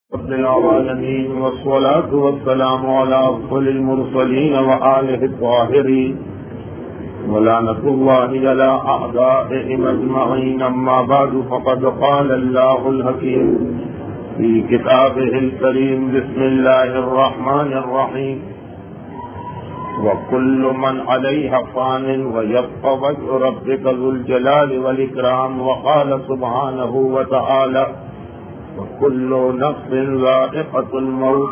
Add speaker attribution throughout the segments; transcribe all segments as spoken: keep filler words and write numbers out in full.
Speaker 1: رب العالمين والصلاة والسلام على أفضل المرسلين وآله الطاهرين ولعنة الله على أعدائهم أجمعين. أما بعد فقد قال الله الحكيم في كتابه الكريم: بسم الله الرحمن الرحيم. وكل من عليها فان ويبقى وجه ربك ذو الجلال والإكرام. وقال سبحانه وتعالى: وكل نفس ذائقة الموت.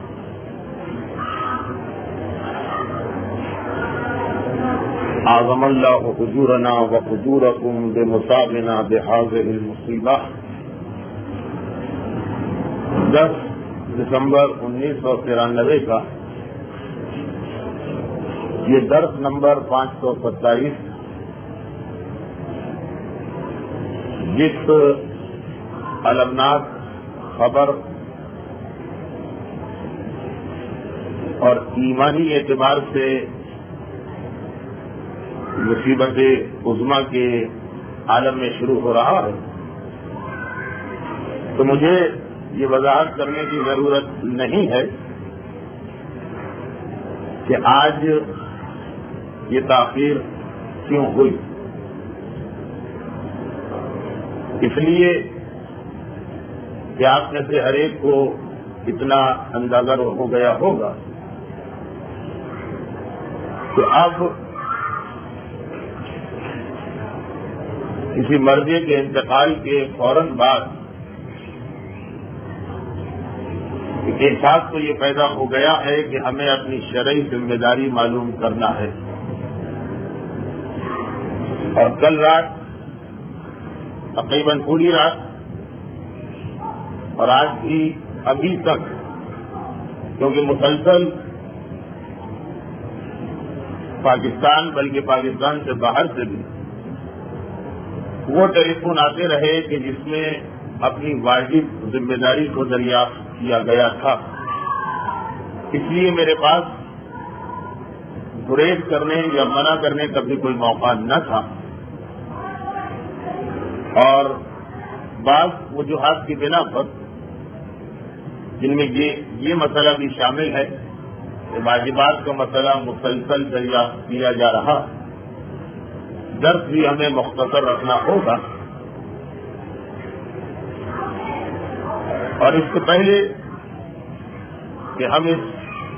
Speaker 1: أعظم الله أجورنا وأجوركم بمصابنا بهذه المصيبة. دس دسمبر انیس سو ترانوے کا یہ درس نمبر پانچ سو ستائیس، جس المناک خبر اور ایمانی اعتبار سے مصیبت عظمیٰ کے عالم میں شروع ہو رہا ہے، تو مجھے یہ وضاحت کرنے کی ضرورت نہیں ہے کہ آج یہ تاخیر کیوں ہوئی. اس لیے کہ آپ میں سے ہر ایک کو اتنا اندازہ ہو گیا ہوگا کہ اب کسی مردے کے انتقال کے فوراً بعد احساس تو یہ پیدا ہو گیا ہے کہ ہمیں اپنی شرعی ذمہ داری معلوم کرنا ہے. اور کل رات تقریباً پوری رات اور آج بھی ابھی تک، کیونکہ مسلسل پاکستان بلکہ پاکستان سے باہر سے بھی وہ ٹیلی فون آتے رہے کہ جس میں اپنی واجب ذمہ داری کو دریافت کیا گیا تھا. اس لیے میرے پاس گریز کرنے یا منع کرنے کا بھی کوئی موقع نہ تھا، اور بعض وجوہات کی بنا پر، جن میں یہ یہ مسئلہ بھی شامل ہے کہ واجبات کا مسئلہ مسلسل دریافت کیا جا رہا، درس بھی ہمیں مختصر رکھنا ہوگا. اور اس سے پہلے کہ ہم اس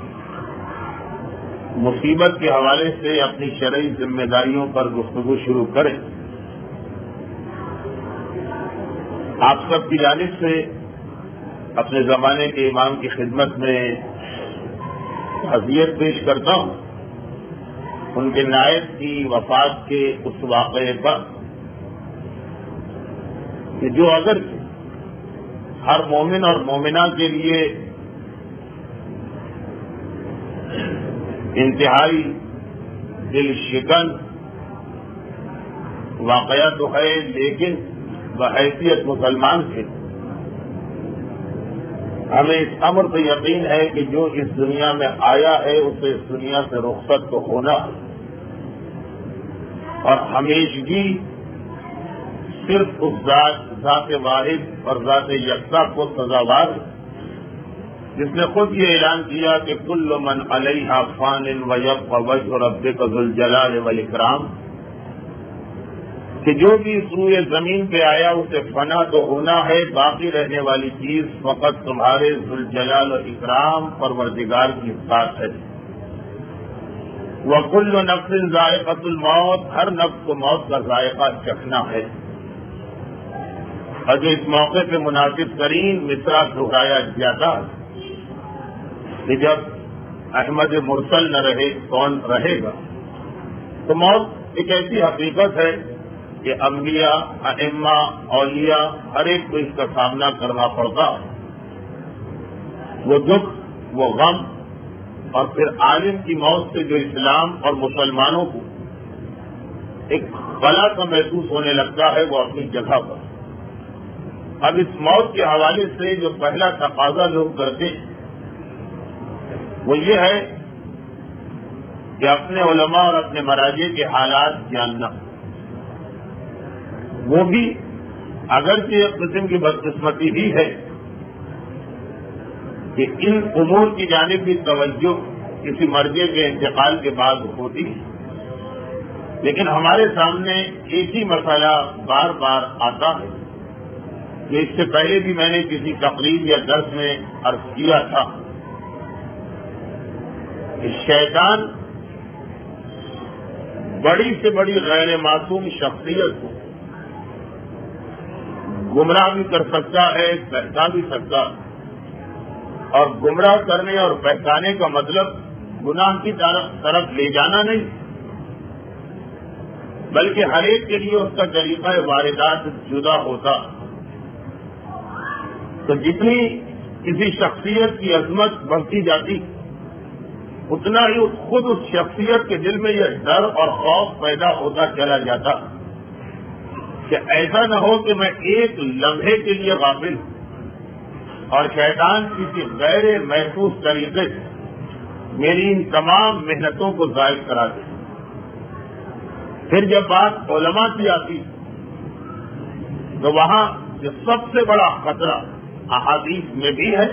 Speaker 1: مصیبت کے حوالے سے اپنی شرعی ذمہ داریوں پر گفتگو شروع کریں، آپ سب کی جانب سے اپنے زمانے کے امام کی خدمت میں تعزیت پیش کرتا ہوں ان کے نائب کی وفات کے اس واقعے پر کہ جو اگر ہر مومن اور مومنہ کے لیے انتہائی دل شکن واقعہ تو ہے، لیکن بحیثیت مسلمان سے ہمیں اس امر پہ یقین ہے کہ جو اس دنیا میں آیا ہے اسے اس دنیا سے رخصت تو ہونا، اور ہمیشگی صرف اس ذات ذات واحد اور ذات یکتا کو سزاوار، جس نے خود یہ اعلان کیا کہ کل من علیہا فان ویبقى وجہ ربک ذو الجلال والاکرام، کہ جو بھی اس روئے زمین پہ آیا اسے فنا تو ہونا ہے، باقی رہنے والی چیز فقط تمہارے ذو الجلال و اکرام پروردگار کی ذات ہے. وَكُلُّ نَفْسٍ ذَائِقَةُ الْمَوْتِ، ہر نفس کو موت کا ذائقہ چکھنا ہے. اور جو اس موقع پہ مناسب ترین مصرع دہرایا جاتا کہ جب احمد مرسل نہ رہے کون رہے گا، تو موت ایک ایسی حقیقت ہے کہ انبیاء، ائمہ، اولیاء ہر ایک کو اس کا سامنا کرنا پڑتا. وہ دکھ، وہ غم، اور پھر عالم کی موت سے جو اسلام اور مسلمانوں کو ایک خلا سا محسوس ہونے لگتا ہے، وہ اپنی جگہ پر. اب اس موت کے حوالے سے جو پہلا تقاضا لوگ کرتے ہیں وہ یہ ہے کہ اپنے علماء اور اپنے مراجع کے حالات جاننا، وہ بھی اگرچہ ایک قسم کی بدقسمتی بھی ہے کہ ان امور کی جانب بھی توجہ کسی مرضی کے انتقال کے بعد ہوتی ہے، لیکن ہمارے سامنے ایک ہی مسئلہ بار بار آتا ہے کہ اس سے پہلے بھی میں نے کسی تقریر یا درس میں عرض کیا تھا کہ شیطان بڑی سے بڑی غیر معصوم شخصیت کو گمراہ بھی کر سکتا ہے، بہکا بھی سکتا ہے، اور گمراہ کرنے اور بہکانے کا مطلب گناہ کی طرف لے جانا نہیں، بلکہ ہر ایک کے لیے اس کا طریقہ واردات جدا ہوتا۔ تو جتنی کسی شخصیت کی عظمت بڑھتی جاتی اتنا ہی خود اس شخصیت کے دل میں یہ ڈر اور خوف پیدا ہوتا چلا جاتا کہ ایسا نہ ہو کہ میں ایک لمحے کے لیے غافل ہوں اور شیطان کسی غیر محسوس طریقے سے میری ان تمام محنتوں کو ضائع کرا دے۔ پھر جب بات علماء کی آتی تو وہاں جو سب سے بڑا خطرہ احادیث میں بھی ہے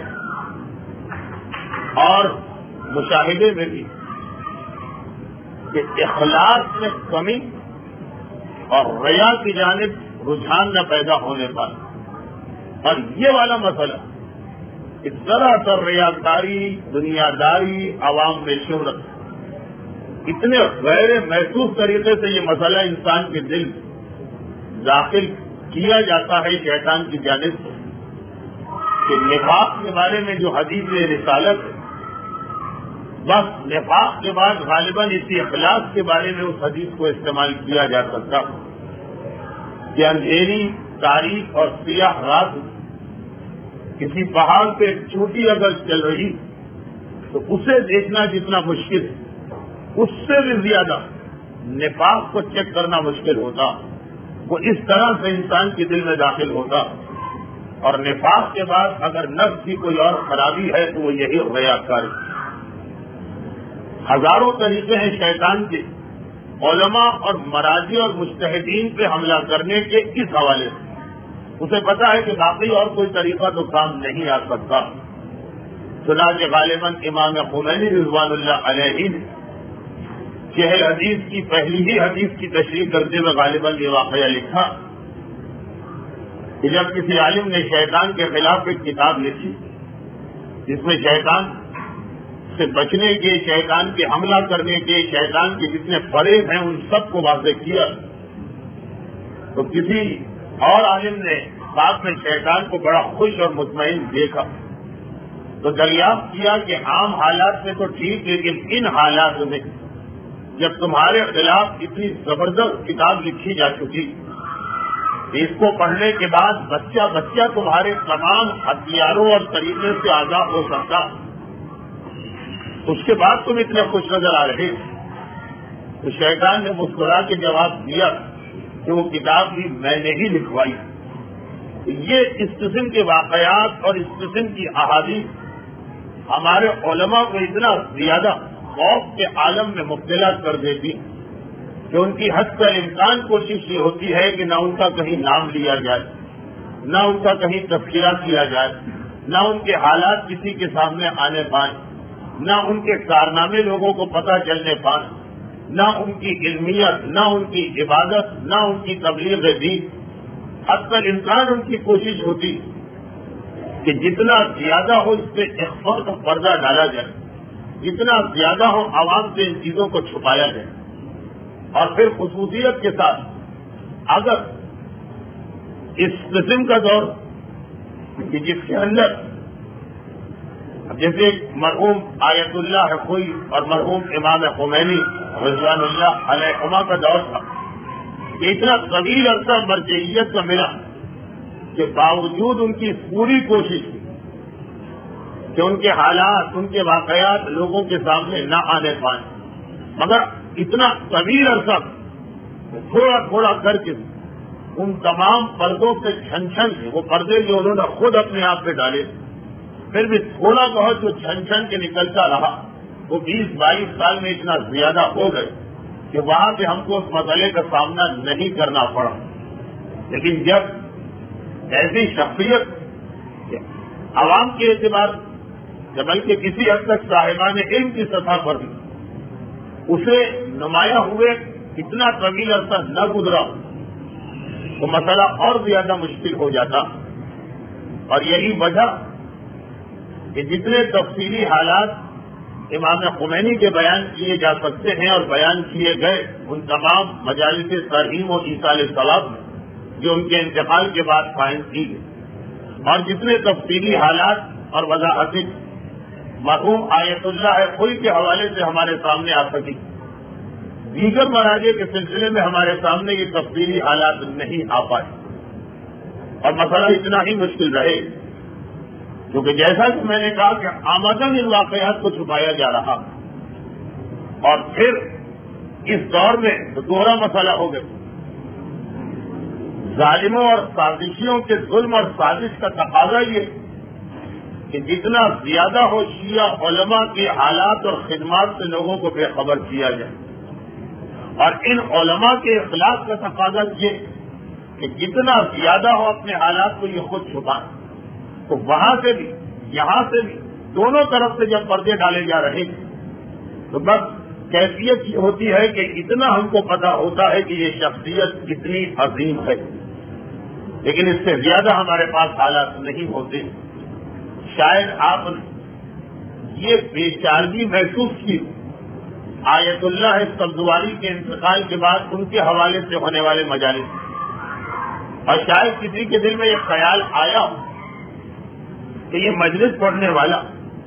Speaker 1: اور مشاہدے میں بھی کہ اخلاص میں کمی اور ریا کی جانب رجحان نہ پیدا ہونے پر، اور یہ والا مسئلہ کہ سراسر ریاکاری، دنیا داری، عوام میں شہرت، اتنے غیر محسوس طریقے سے یہ مسئلہ انسان کے دل داخل کیا جاتا ہے شیطان کی جانب سے کہ نفاق کے بارے میں جو حدیث رسالت ہے، بس نفاق کے بعد غالباً اسی اخلاص کے بارے میں اس حدیث کو استعمال کیا جا سکتا کہ اندھیری تاریخ اور سیاہ رات کسی پہاڑ پہ چوٹی اگر چل رہی تو اسے دیکھنا جتنا مشکل ہے اس سے بھی زیادہ نفاق کو چیک کرنا مشکل ہوتا، وہ اس طرح سے انسان کے دل میں داخل ہوتا۔ اور نفاق کے بعد اگر نفس کی کوئی اور خرابی ہے تو وہ یہی ریاکاری۔ ہزاروں طریقے ہیں شیطان کے علماء اور مراجع اور مجتہدین پہ حملہ کرنے کے اس حوالے سے اسے پتا ہے کہ باقی اور کوئی طریقہ تو کام نہیں آ سکتا۔ چنانچہ غالباً امام خمینی رضوان اللہ علیہ نے چہل حدیث کی پہلی ہی حدیث کی تشریح کرتے ہوئے غالباً یہ واقعہ لکھا کہ جب کسی عالم نے شیطان کے خلاف ایک کتاب لکھی جس میں شیطان سے بچنے کے، شیطان کے حملہ کرنے کے، شیطان کے جتنے فریب ہیں ان سب کو واضح کیا، تو کسی اور عالم نے بعد میں شیطان کو بڑا خوش اور مطمئن دیکھا تو دریافت کیا کہ عام حالات میں تو ٹھیک، لیکن ان حالات میں جب تمہارے خلاف اتنی زبردست کتاب لکھی جا چکی، اس کو پڑھنے کے بعد بچہ بچہ تمہارے تمام ہتھیاروں اور طریقے سے آزاد ہو سکتا، اس کے بعد تم اتنے خوش نظر آ رہے۔ تو شیطان نے مسکرا کے جواب دیا کہ وہ کتاب بھی میں نے ہی لکھوائی۔ یہ اس قسم کے واقعات اور اس قسم کی احادیث ہمارے علماء کو اتنا زیادہ خوف کے عالم میں مبتلا کر دیتی کہ ان کی حد کا امکان کوشش یہ ہوتی ہے کہ نہ ان کا کہیں نام لیا جائے، نہ ان کا کہیں تذکرہ کیا جائے، نہ ان کے حالات کسی کے سامنے آنے پائیں، نہ ان کے کارنامے لوگوں کو پتہ چلنے پائیں، نہ ان کی علمیت، نہ ان کی عبادت، نہ ان کی تبلیغ دین۔ حد تک امکان ان کی کوشش ہوتی کہ جتنا زیادہ ہو اس پہ اخفاء کا پردہ ڈالا جائے، جتنا زیادہ ہو عوام سے ان چیزوں کو چھپایا جائے، اور پھر خصوصیت کے ساتھ اگر اس قسم کا دور کہ جس کے اندر جیسے مرحوم آیت اللہ حقوی اور مرحوم امام خمینی رضوان اللہ علیہما کا دور تھا کہ اتنا طویل عرصہ مرجعیت کا ملا کہ باوجود ان کی پوری کوشش کی کہ ان کے حالات، ان کے واقعات لوگوں کے سامنے نہ آنے پائیں، مگر اتنا طویل عرصہ تھوڑا تھوڑا کر کے ان تمام پردوں سے چھن چھن کے، وہ پردے جو انہوں نے خود اپنے آپ پہ ڈالے، پھر بھی تھوڑا بہت جو چھن چھن کے نکلتا رہا وہ بیس بائیس سال میں اتنا زیادہ ہو گئے کہ وہاں سے ہم کو اس مسئلے کا سامنا نہیں کرنا پڑا۔ لیکن جب ایسی شخصیت عوام کے اعتبار کہ بلکہ کسی حد تک صاحبان علم کی سطح پر بھی اسے نمایاں ہوئے اتنا طویل عرصہ نہ گزرا تو مسئلہ اور زیادہ مشکل ہو جاتا. اور یہی وجہ کہ جتنے تفصیلی حالات امام خمینی کے بیان کیے جا سکتے ہیں اور بیان کیے گئے ان تمام مجالس ترہیم و ایصال ثواب جو ان کے انتقال کے بعد قائم کی گئی، اور جتنے تفصیلی حالات اور وضاحتیں مرحوم آیت اللہ خوئی کے حوالے سے ہمارے سامنے آ سکی، دیگر مراجع کے سلسلے میں ہمارے سامنے یہ تفصیلی حالات نہیں آ پائے اور مسئلہ اتنا ہی مشکل رہے. کیونکہ جیسا کہ میں نے کہا کہ آمدن ان واقعات کو چھپایا جا رہا اور پھر اس دور میں تو دوہرا مسئلہ ہو گیا. ظالموں اور سازشیوں کے ظلم اور سازش کا تقاضا یہ کہ جتنا زیادہ ہو شیعہ علماء کے حالات اور خدمات سے لوگوں کو بے خبر کیا جائے، اور ان علماء کے اخلاق کا تقاضا یہ کہ جتنا زیادہ ہو اپنے حالات کو یہ خود چھپائیں. تو وہاں سے بھی یہاں سے بھی دونوں طرف سے جب پردے ڈالے جا رہے ہیں تو بس کیفیت یہ ہوتی ہے کہ اتنا ہم کو پتا ہوتا ہے کہ یہ شخصیت کتنی عظیم ہے، لیکن اس سے زیادہ ہمارے پاس حالات نہیں ہوتے. شاید آپ نے یہ بے چارگی محسوس کی آیت اللہ سبزواری کے انتقال کے بعد ان کے حوالے سے ہونے والے مجالس، اور شاید کسی کے دل میں یہ خیال آیا ہو کہ یہ مجلس پڑھنے والا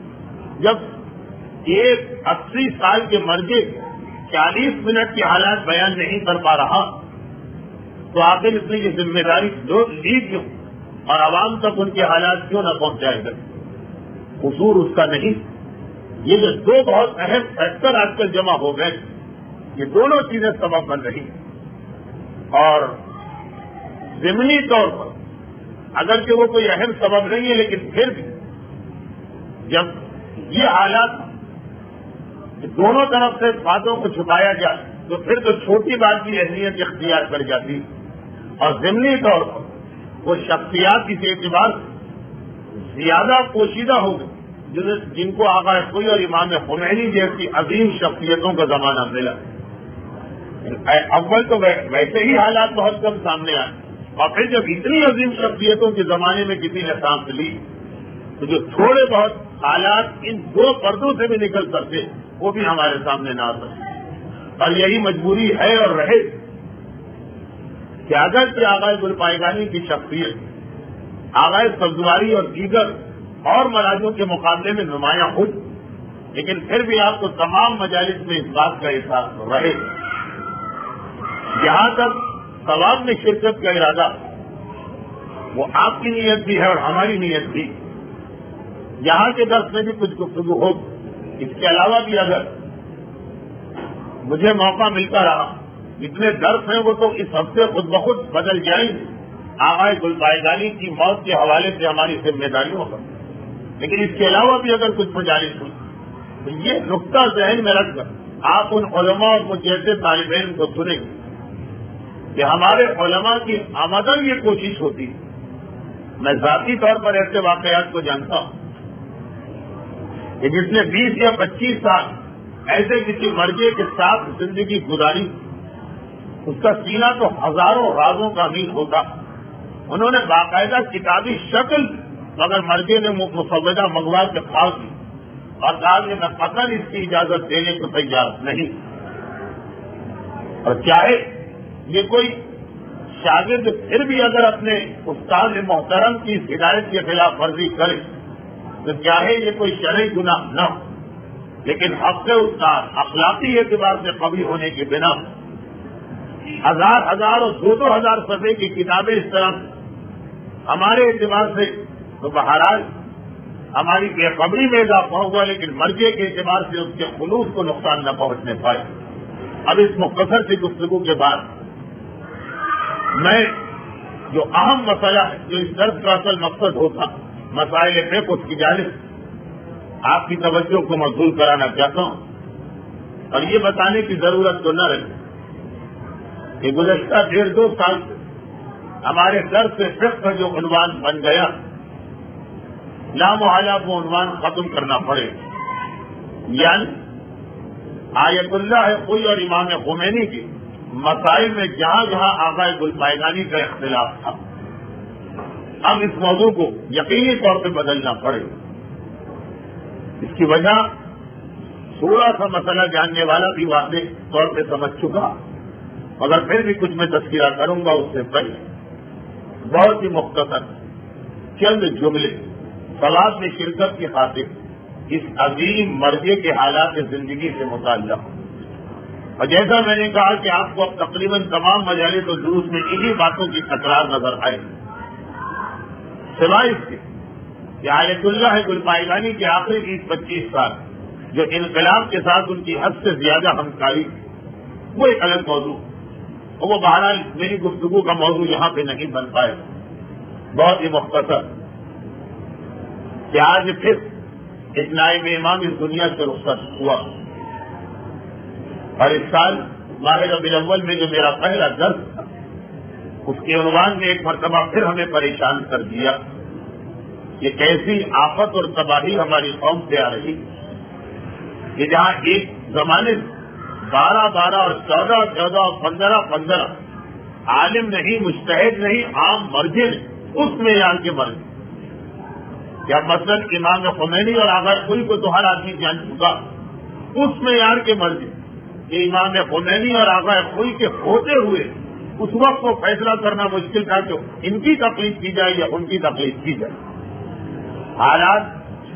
Speaker 1: جب ایک اسی سال کے مرجے چالیس منٹ کے حالات بیان نہیں کر پا رہا تو آخر اس نے یہ ذمہ داری جو لی کیوں اور عوام تک ان کے حالات کیوں نہ پہنچائے گا؟ قصور اس کا نہیں. یہ جو دو بہت اہم فیکٹر آج کل جمع ہو گئے، یہ دونوں چیزیں سبب بن رہی ہیں. اور ضمنی طور پر اگرچہ وہ کوئی اہم سبب نہیں ہے، لیکن پھر بھی جب یہ حالات دونوں طرف سے باتوں کو چھپایا جائے تو پھر تو چھوٹی بات کی اہمیت اختیار کر جاتی، اور ضمنی طور پر وہ شخصیات اس اعتبار سے زیادہ پوشیدہ ہو گئی جن کو آقا خوئی اور امام خمینی جیسی عظیم شخصیتوں کا زمانہ ملا. اول تو ویسے ہی حالات بہت کم سامنے آئے، اور پھر جب اتنی عظیم شخصیتوں کے زمانے میں کسی نے سانس لی تو جو تھوڑے بہت حالات ان دو پردوں سے بھی نکل سکتے وہ بھی ہمارے سامنے نہ آ سکتے. اور یہی مجبوری ہے اور رہے کہ اگر کہ آغا گلپائگانی کی شخصیت آغا سبزواری اور دیگر اور مراجوں کے مقابلے میں نمایاں ہو، لیکن پھر بھی آپ کو تمام مجالس میں اس بات کا احساس رہے. یہاں تک ثواب میں شرکت کا ارادہ وہ آپ کی نیت بھی ہے اور ہماری نیت بھی. یہاں کے درس میں بھی کچھ گفتگو ہو، اس کے علاوہ بھی اگر مجھے موقع ملتا رہا، جتنے درس ہیں وہ تو اس ہفتے خود بخود بدل جائیں گے آغا گلپائگانی کی موت کے حوالے سے ہماری ذمہ داریوں پر. لیکن اس کے علاوہ بھی اگر کچھ مجالس ہوئی تو یہ نقطہ ذہن میں رکھ کر آپ ان علماء اور مجھ جیسے طالب علم کو سنیں کہ ہمارے علماء کی آمدن یہ کوشش ہوتی ہے. میں ذاتی طور پر ایسے واقعات کو جانتا ہوں کہ جس نے بیس یا پچیس سال ایسے کسی مرجے کے ساتھ زندگی گزاری، اس کا سینہ تو ہزاروں رازوں کا امیر ہوتا. انہوں نے باقاعدہ کتابی شکل مگر مرجے نے مسودہ منگوا کے خاص دی اور کہا کہ میں قطعاً اس کی اجازت دینے کو تیار نہیں. اور چاہے یہ کوئی شاگرد پھر بھی اگر اپنے استاد محترم کی اس ہدایت کی خلاف ورزی کرے تو چاہے یہ کوئی شرعی گناہ نہ ہو، لیکن حق سے استاد اخلاقی اعتبار سے قوی ہونے کی بنا ہزار ہزار اور دو دو ہزار صفحے کی کتابیں اس طرح ہمارے اعتبار سے تو بہرحال ہماری بے خبری میں اضافہ ہوا، لیکن مرجے کے اعتبار سے اس کے خلوص کو نقصان نہ پہنچنے پائے. اب اس مختصر سی گفتگو کے بعد میں جو اہم مسئلہ ہے، جو اس درس کا اصل مقصد ہوتا، مسائل فقہ کی جانب آپ کی توجہ کو مبذول کرانا چاہتا ہوں. اور یہ بتانے کی ضرورت تو نہ رہے کہ گزشتہ ڈیڑھ دو سال سے ہمارے درس فقہ کا جو عنوان بن گیا لامحالہ وہ عنوان ختم کرنا پڑے. یعنی آیت اللہ خوئی اور امام خمینی کے مسائل میں جہاں جہاں آقائے گلپائگانی کا اختلاف تھا، اب اس موضوع کو یقینی طور پہ بدلنا پڑے. اس کی وجہ تھوڑا سا مسئلہ جاننے والا بھی واضح طور پہ سمجھ چکا، مگر پھر بھی کچھ میں تذکرہ کروں گا. اس سے پہلے بہت ہی مختصر چند جملے ثواب میں شرکت کی خاطر اس عظیم مرضے کے حالات زندگی سے متعلق. اور جیسا میں نے کہا کہ آپ کو اب تقریباً تمام مجالس و دروس میں انہی باتوں کی تکرار نظر آئے، سوائے اس کے کہ آیت اللہ گلپائگانی کے آخری بیس پچیس سال جو انقلاب کے ساتھ ان کی حد سے زیادہ ہمکاری، وہ ایک الگ موضوع، اور وہ بہرحال میری گفتگو کا موضوع یہاں پہ نہیں بن پائے. بہت ہی مختصر کہ آج پھر ایک نائب امام اس دنیا سے رخصت ہوا، اور اس سال ماہ ربیع الاول میں جو میرا پہلا درس تھا اس کے عنوان میں ایک مرتبہ پھر ہمیں پریشان کر دیا کہ کیسی آفت اور تباہی ہماری قوم سے آ رہی کہ جہاں ایک زمانے بارہ بارہ اور چودہ چودہ اور پندرہ پندرہ عالم نہیں، مجتہد نہیں، عام مرجع نہیں، اس معیار کے مرجع. کیا مثلاً امام خمینی اور آغا خوئی کو تو ہر آدمی جان چکا، اس معیار کے مرجع کہ امام خمینی اور آغا خوئی کے ہوتے ہوئے اس وقت کو فیصلہ کرنا مشکل تھا کہ ان کی تقلید کی جائے یا ان کی تقلید کی جائے. حالات،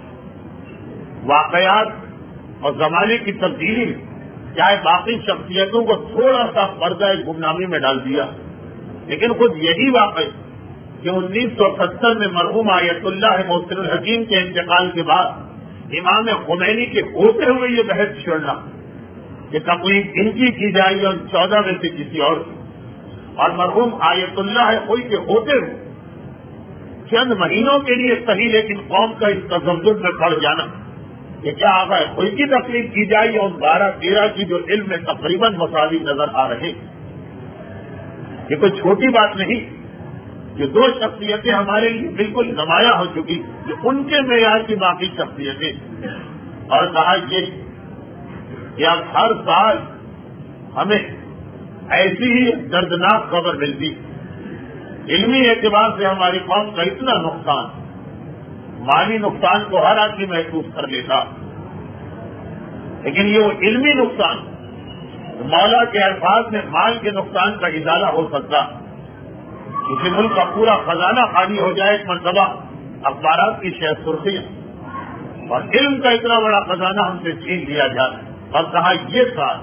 Speaker 1: واقعات اور زمانے کی تبدیلی چاہے باقی شخصیتوں کو تھوڑا سا پردہ گمنامی میں ڈال دیا، لیکن خود یہی واقع کہ انیس سو ستر میں مرحوم آیت اللہ محسن الحکیم کے انتقال کے بعد امام خمینی کے ہوتے ہوئے یہ بحث چھڑنا کہ تقلید ان کی کی جائے یا چودہ میں سے کسی اور کی، اور مرحوم آیت اللہ خوئی کے ہوتے ہوئے چند مہینوں کے لیے صحیح لیکن قوم کا اس تزلزل میں پڑ جانا کہ کیا آقا خوئی کی تقلید کی جائے یا ان بارہ تیرہ کی جو علم میں تقریباً مساوی نظر آ رہے. یہ کوئی چھوٹی بات نہیں کہ دو شخصیتیں ہمارے لیے بالکل نمایاں ہو چکی جو ان کے معیار کی باقی شخصیتیں، اور کہا یہ کہ اب ہر سال ہمیں ایسی ہی دردناک خبر ملتی، علمی اعتبار سے ہماری قوم کا اتنا نقصان، مالی نقصان کو ہر آدمی محسوس کر لیتا، لیکن یہ وہ علمی نقصان مولا کے الفاظ میں مال کے نقصان کا ازالہ ہو سکتا. کسی ملک کا پورا خزانہ خالی ہو جائے ایک مرتبہ، اخبارات کی شہ سرخیاں، اور علم کا اتنا بڑا خزانہ ہم سے چھین لیا جائے. اور کہا یہ سال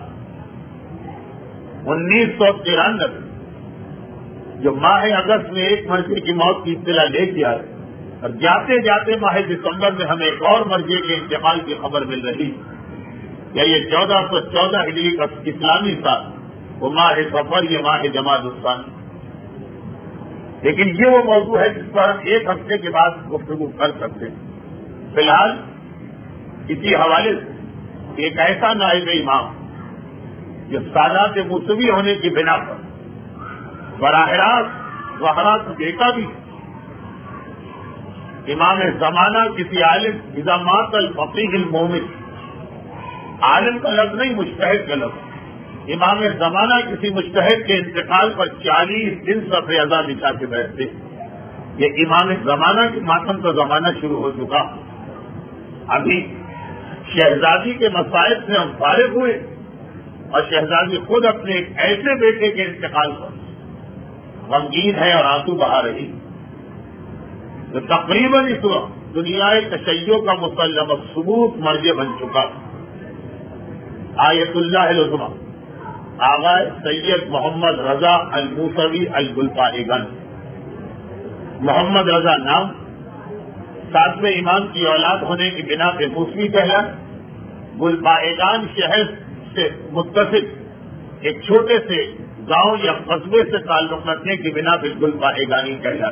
Speaker 1: انیس سو ترانوے جو ماہ اگست میں ایک مرضے کی موت کی اطلاع لے کے آئے، اور جاتے جاتے ماہ دسمبر میں ہمیں ایک اور مرضے کے انتقال کی خبر مل رہی. یا یہ چودہ سو چودہ ہجری کا اسلامی سال، وہ ماہ سفر، یہ ماہ جمادی الثانی. لیکن یہ وہ موضوع ہے جس پر ہم ایک ہفتے کے بعد گفتگو کر سکتے ہیں. فی الحال اسی حوالے سے ایک ایسا نائب امام جو سادات موسوی ہونے کی بنا پر براہ راست وحرات دیکھا بھی، امام زمانہ کسی عالم نظامات الفقیہ المومن، عالم کا لفظ نہیں، مجتہد کا لفظ، امام زمانہ کسی مجتہد کے انتقال پر چالیس دن سفر ازا بچھا کے بیٹھتے. یہ امام زمانہ کے ماتم کا زمانہ شروع ہو چکا. ابھی شہزادی کے مسائل سے ہم فارغ ہوئے اور شہزادی خود اپنے ایک ایسے بیٹے کے انتقال پر غمگین ہے اور آنسو بہا رہی، جو تقریباً اس وقت دنیا تشیع کا مسلم ثبوت مرجع بن چکا. آیت اللہ العظمی آغا سید محمد رضا الموسوی الگلپائگان. محمد رضا نام، ساتویں امام کی اولاد ہونے کی بنا پہ موسوی کہلا، گلپائگان شہر سے متصل ایک چھوٹے سے گاؤں یا قصبے سے تعلق رکھنے کی بنا پہ گلپائگانی کہلا.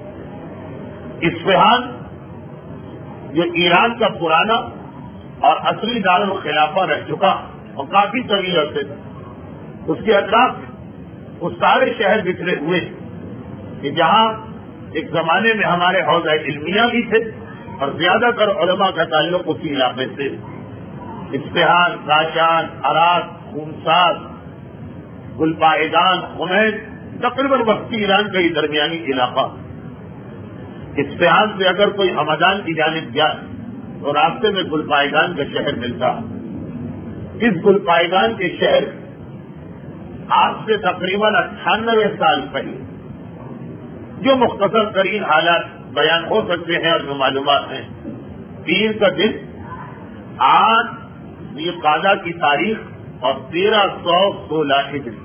Speaker 1: اصفہان جو ایران کا پرانا اور اصلی دارالخلافہ رہ چکا اور کافی طویل عرصے تھا، اس کے اطراف وہ سارے شہر بکھرے ہوئے کہ جہاں ایک زمانے میں ہمارے حوضہ علمیہ بھی تھے اور زیادہ تر علماء کا تعلق اسی علاقے سے. اصفہان، کاشان، ہرات، خونسار، گلپائگان، حمید، تقریباً وقتی ایران کا یہ درمیانی علاقہ. اصفہان سے اگر کوئی ہمدان کی جانب جائے تو راستے میں گلپائگان کا شہر ملتا. اس گلپائگان کے شہر آج سے تقریباً اٹھانوے سال پہلے جو مختصر ترین حالات بیان ہو سکتے ہیں اور جو معلومات ہیں. پیر کا دن آج یہ قاضا کی تاریخ اور تیرہ سو سولہ ہجری،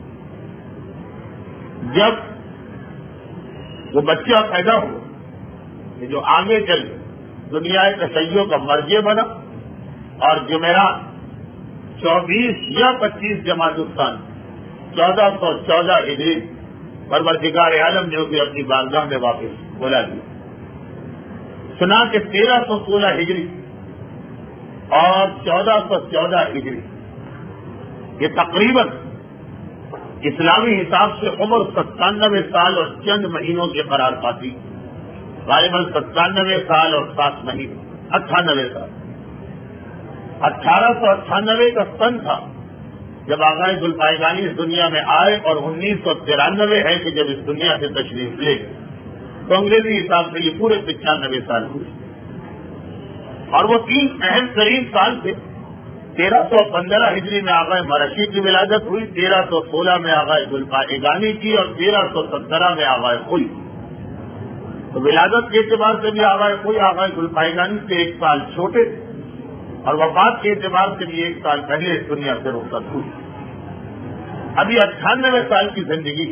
Speaker 1: جب وہ بچہ پیدا ہوا کہ جو آگے چل دنیا تشیع کا مرجع بنا، اور جمعرات چوبیس یا پچیس جمادی الثانی چودہ سو چودہ ہجری پروردگار عالم نے اسے اپنی بارگاہ میں واپس بلا دیا. سنا کہ تیرہ سو سولہ ہجری اور چودہ سو چودہ ہجری یہ تقریباً اسلامی حساب سے عمر ستانوے سال اور چند مہینوں کے قرار پاتی. غالباً ستانوے سال اور سات مہینے، اٹھانوے سال. اٹھارہ سو اٹھانوے کا سن تھا جب آغا گلپائگانی اس دنیا میں آئے، اور انیس سو ترانوے ہے کہ جب اس دنیا سے تشریف لے گئے. تو انگریزی حساب سے یہ پورے پچانوے سال ہوئے، اور وہ تین اہم ترین سال تھے. تیرہ سو پندرہ ہجری میں آغا مرشی کی ولادت ہوئی، تیرہ سو سولہ میں آغا گلپائگانی کی، اور تیرہ سو سترہ میں آغا کوئی. تو ولادت کے اعتبار سے بھی آغا کوئی آغا گلپائگانی سے ایک سال چھوٹے، اور وفات کے اعتبار سے بھی ایک سال پہلے اس دنیا سے رخصت ہوئی. ابھی اٹھانوے سال کی زندگی،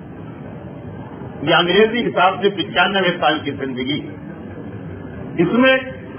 Speaker 1: یہ انگریزی حساب سے پچانوے سال کی زندگی. اس میں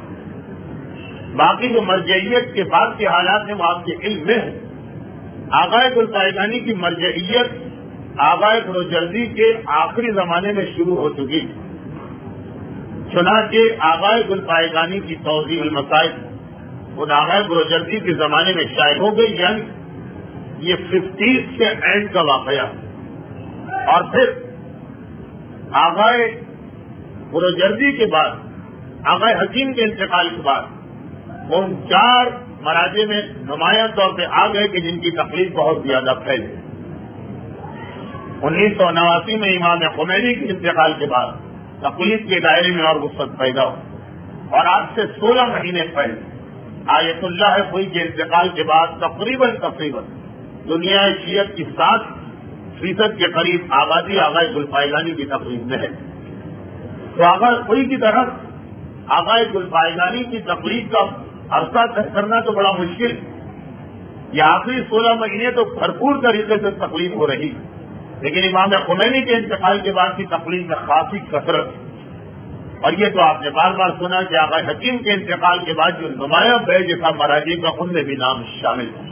Speaker 1: باقی جو مرجعیت کے بعد کے حالات ہیں وہ آپ کے علم میں ہیں. آغا گلپائگانی کی مرجعیت آغا بروجردی کے آخری زمانے میں شروع ہو چکی. چنانچہ آغا گلپائگانی کی توضیح المسائل ان آغا بروجردی کے زمانے میں شائع ہو گئی، یعنی یہ ففٹیز کے اینڈ کا واقعہ. اور پھر آغا بروجردی کے بعد، آغا حکیم کے انتقال کے بعد ان چار مراجع میں نمایاں طور پہ آ گئے کہ جن کی تکلیف بہت زیادہ پھیل گئی. انیس سو نواسی میں امام خمینی کے انتقال کے بعد تکلیف کے دائرے میں اور وسعت پیدا ہو، اور آج سے سولہ مہینے پہلے آیت اللہ خوئی کے انتقال کے بعد تقریباً تقریباً دنیا شیعت کی سات فیصد کے قریب آبادی آغا گلپائگانی کی تقریب میں ہے. تو آغا خوئی کی طرف آغا گلپائگانی کی تقریب کا عرصہ طے کرنا تو بڑا مشکل. یہ آخری سولہ مہینے تو بھرپور طریقے سے تقریب ہو رہی، لیکن امام خمینی کے انتقال کے بعد کی تقریب میں خاصی کثرت. اور یہ تو آپ نے بار بار سنا کہ آغا حکیم کے انتقال کے بعد جو نمایاں بیج تھا مراجع کا، ان میں بھی نام شامل ہے.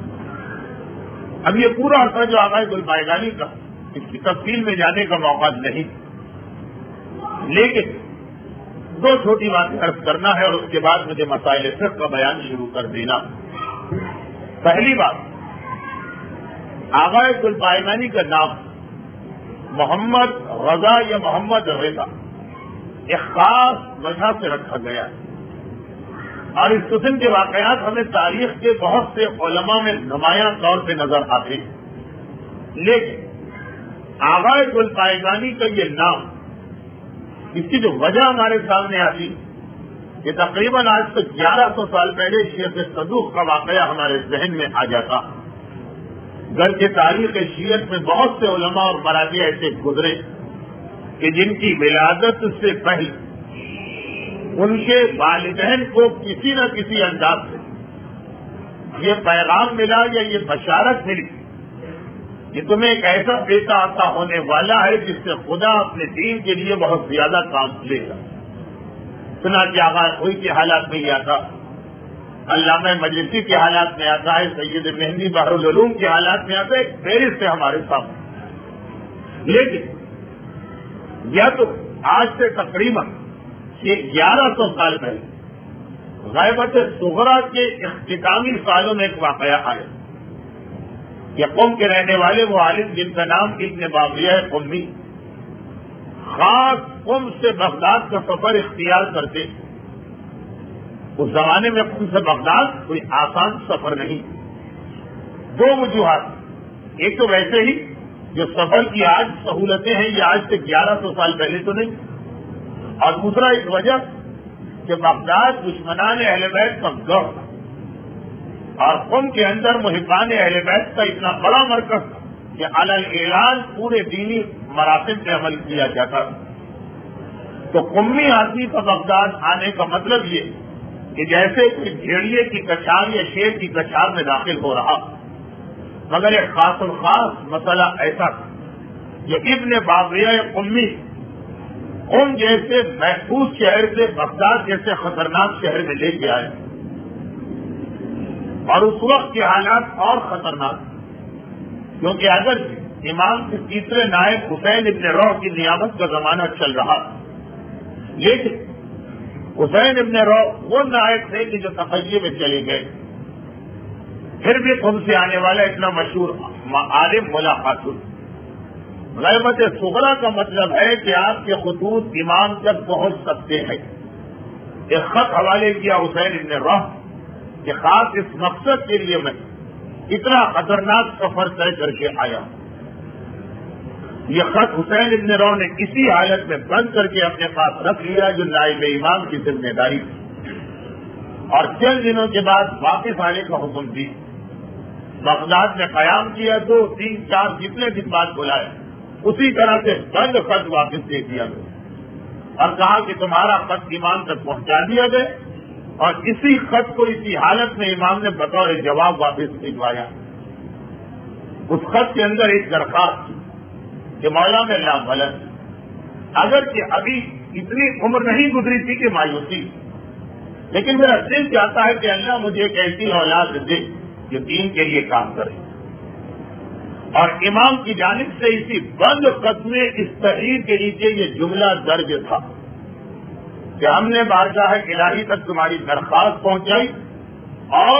Speaker 1: اب یہ پورا عرصہ جو آغا گلپائگانی کا، اس کی تفصیل میں جانے کا موقع نہیں، لیکن دو چھوٹی باتیں عرض کرنا ہے اور اس کے بعد مجھے مسائل فقہ کا بیان شروع کر دینا. پہلی بات، آغا گلپائگانی کا نام محمد رضا یا محمد رضا ایک خاص وجہ سے رکھا گیا ہے، اور اس قسم کے واقعات ہمیں تاریخ کے بہت سے علماء میں نمایاں طور پہ نظر آتے ہیں. لیکن آغا گلپائگانی کا یہ نام، اس کی جو وجہ ہمارے سامنے آتی، یہ تقریباً آج سے گیارہ سو سال پہلے شیعت صدوق کا واقعہ ہمارے ذہن میں آ جاتا. گرچہ تاریخ شیعت میں بہت سے علماء اور مراجع ایسے گزرے کہ جن کی ولادت سے پہلے ان کے والدین کو کسی نہ کسی انداز سے یہ پیغام ملا یا یہ بشارت ملی کہ تمہیں ایک ایسا بیٹا عطا ہونے والا ہے جس سے خدا اپنے دین کے لیے بہت زیادہ کام لے گا. سنا کہ آغا خوئی کے حالات میں یہ آتا، علامہ مجلسی کے حالات میں آتا ہے، سید مہندی بحر العلوم کے حالات میں آتا ہے، ایک فہرست ہے ہمارے سامنے. لیکن یا تو آج سے تقریباً گیارہ سو سال پہلے غیبت صغرا کے اختتامی سالوں میں ایک واقعہ آیا. یہ قوم کے رہنے والے وہ عالم جن کا نام ابن باغیہ قمی، خاص قوم سے بغداد کا سفر اختیار کرتے اس زمانے میں قم سے بغداد کوئی آسان سفر نہیں. دو وجوہات. ایک تو ویسے ہی جو سفر کی آج سہولتیں ہیں یہ آج سے گیارہ سو سال پہلے تو نہیں, اور دوسرا ایک وجہ کہ بغداد دشمنان اہل بیت کا گڑھ تھا اور قم کے اندر محبان اہل بیت کا اتنا بڑا مرکز تھا کہ علی الاعلان پورے دینی مراسم پہ عمل کیا جاتا. تو قمی آدمی کا بغداد آنے کا مطلب یہ کہ جیسے کوئی بھیڑیے کی کچھار یا شیر کی کچھار میں داخل ہو رہا, مگر ایک خاص الخاص مسئلہ ایسا کہ ابن باغیہ قمی قم جیسے محفوظ شہر سے بغداد جیسے خطرناک شہر میں لے کے آئے, اور اس وقت کے حالات اور خطرناک, کیونکہ اگر امام کے تیسرے نائب حسین ابن روح کی نیابت کا زمانہ چل رہا, لیکن حسین ابن روح وہ نائب تھے کہ جو تخیے میں چلے گئے. پھر بھی قم سے آنے والا اتنا مشہور عالم مولا خاتون. غیبت صغرا کا مطلب ہے کہ آپ کے خطوط امام تک پہنچ سکتے ہیں. ایک خط حوالے کیا حسین ابن روح کہ خاص اس مقصد کے لیے میں اتنا خطرناک سفر طے کر کے آیا. یہ خط حسین ابن روح نے اسی حالت میں بند کر کے اپنے پاس رکھ لیا جو نائب امام کی ذمہ داری تھی, اور چند دنوں کے بعد واپس آنے کا حکم دی. بغداد میں قیام کیا, دو تین چار جتنے دن بعد بلائے, اسی طرح سے بند خط واپس دے دیا گیا اور کہا کہ تمہارا خط امام تک پہنچا دیا گیا, اور اسی خط کو اسی حالت میں امام نے بطور جواب واپس بھجوایا. اس خط کے اندر ایک درخواست تھی کہ مولا میں لا غلط, اگر کہ ابھی اتنی عمر نہیں گزری تھی کہ مایوسی, لیکن میرا دل چاہتا ہے کہ اللہ مجھے ایک ایسی اولاد دے جو دین کے لیے کام کرے. اور امام کی جانب سے اسی بند خط میں اس تحریر کے نیچے یہ جملہ درج تھا کہ ہم نے بارگاہ الہی تک تمہاری درخواست پہنچائی اور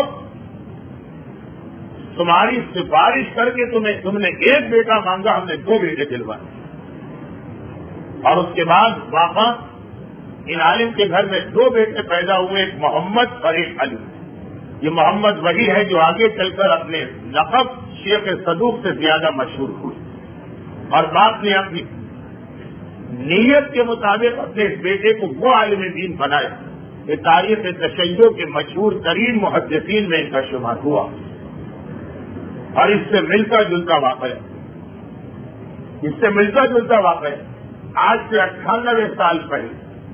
Speaker 1: تمہاری سفارش کر کے تمہیں تم نے ایک بیٹا مانگا, ہم نے دو بیٹے دلوائے. اور اس کے بعد واقع ان عالم کے گھر میں دو بیٹے پیدا ہوئے, ایک محمد اور ایک علی. یہ محمد وہی ہے جو آگے چل کر اپنے لقب شیخ صدوق سے زیادہ مشہور ہوئی, اور باپ نے اپنی نیت کے مطابق اپنے اس بیٹے کو وہ عالم دین بنایا کہ تاریخ تشیع کے مشہور ترین محدثین میں ان کا شمار ہوا. اور اس سے ملتا جلتا واقعہ اس سے ملتا جلتا واقعہ آج سے اٹھانوے سال پہلے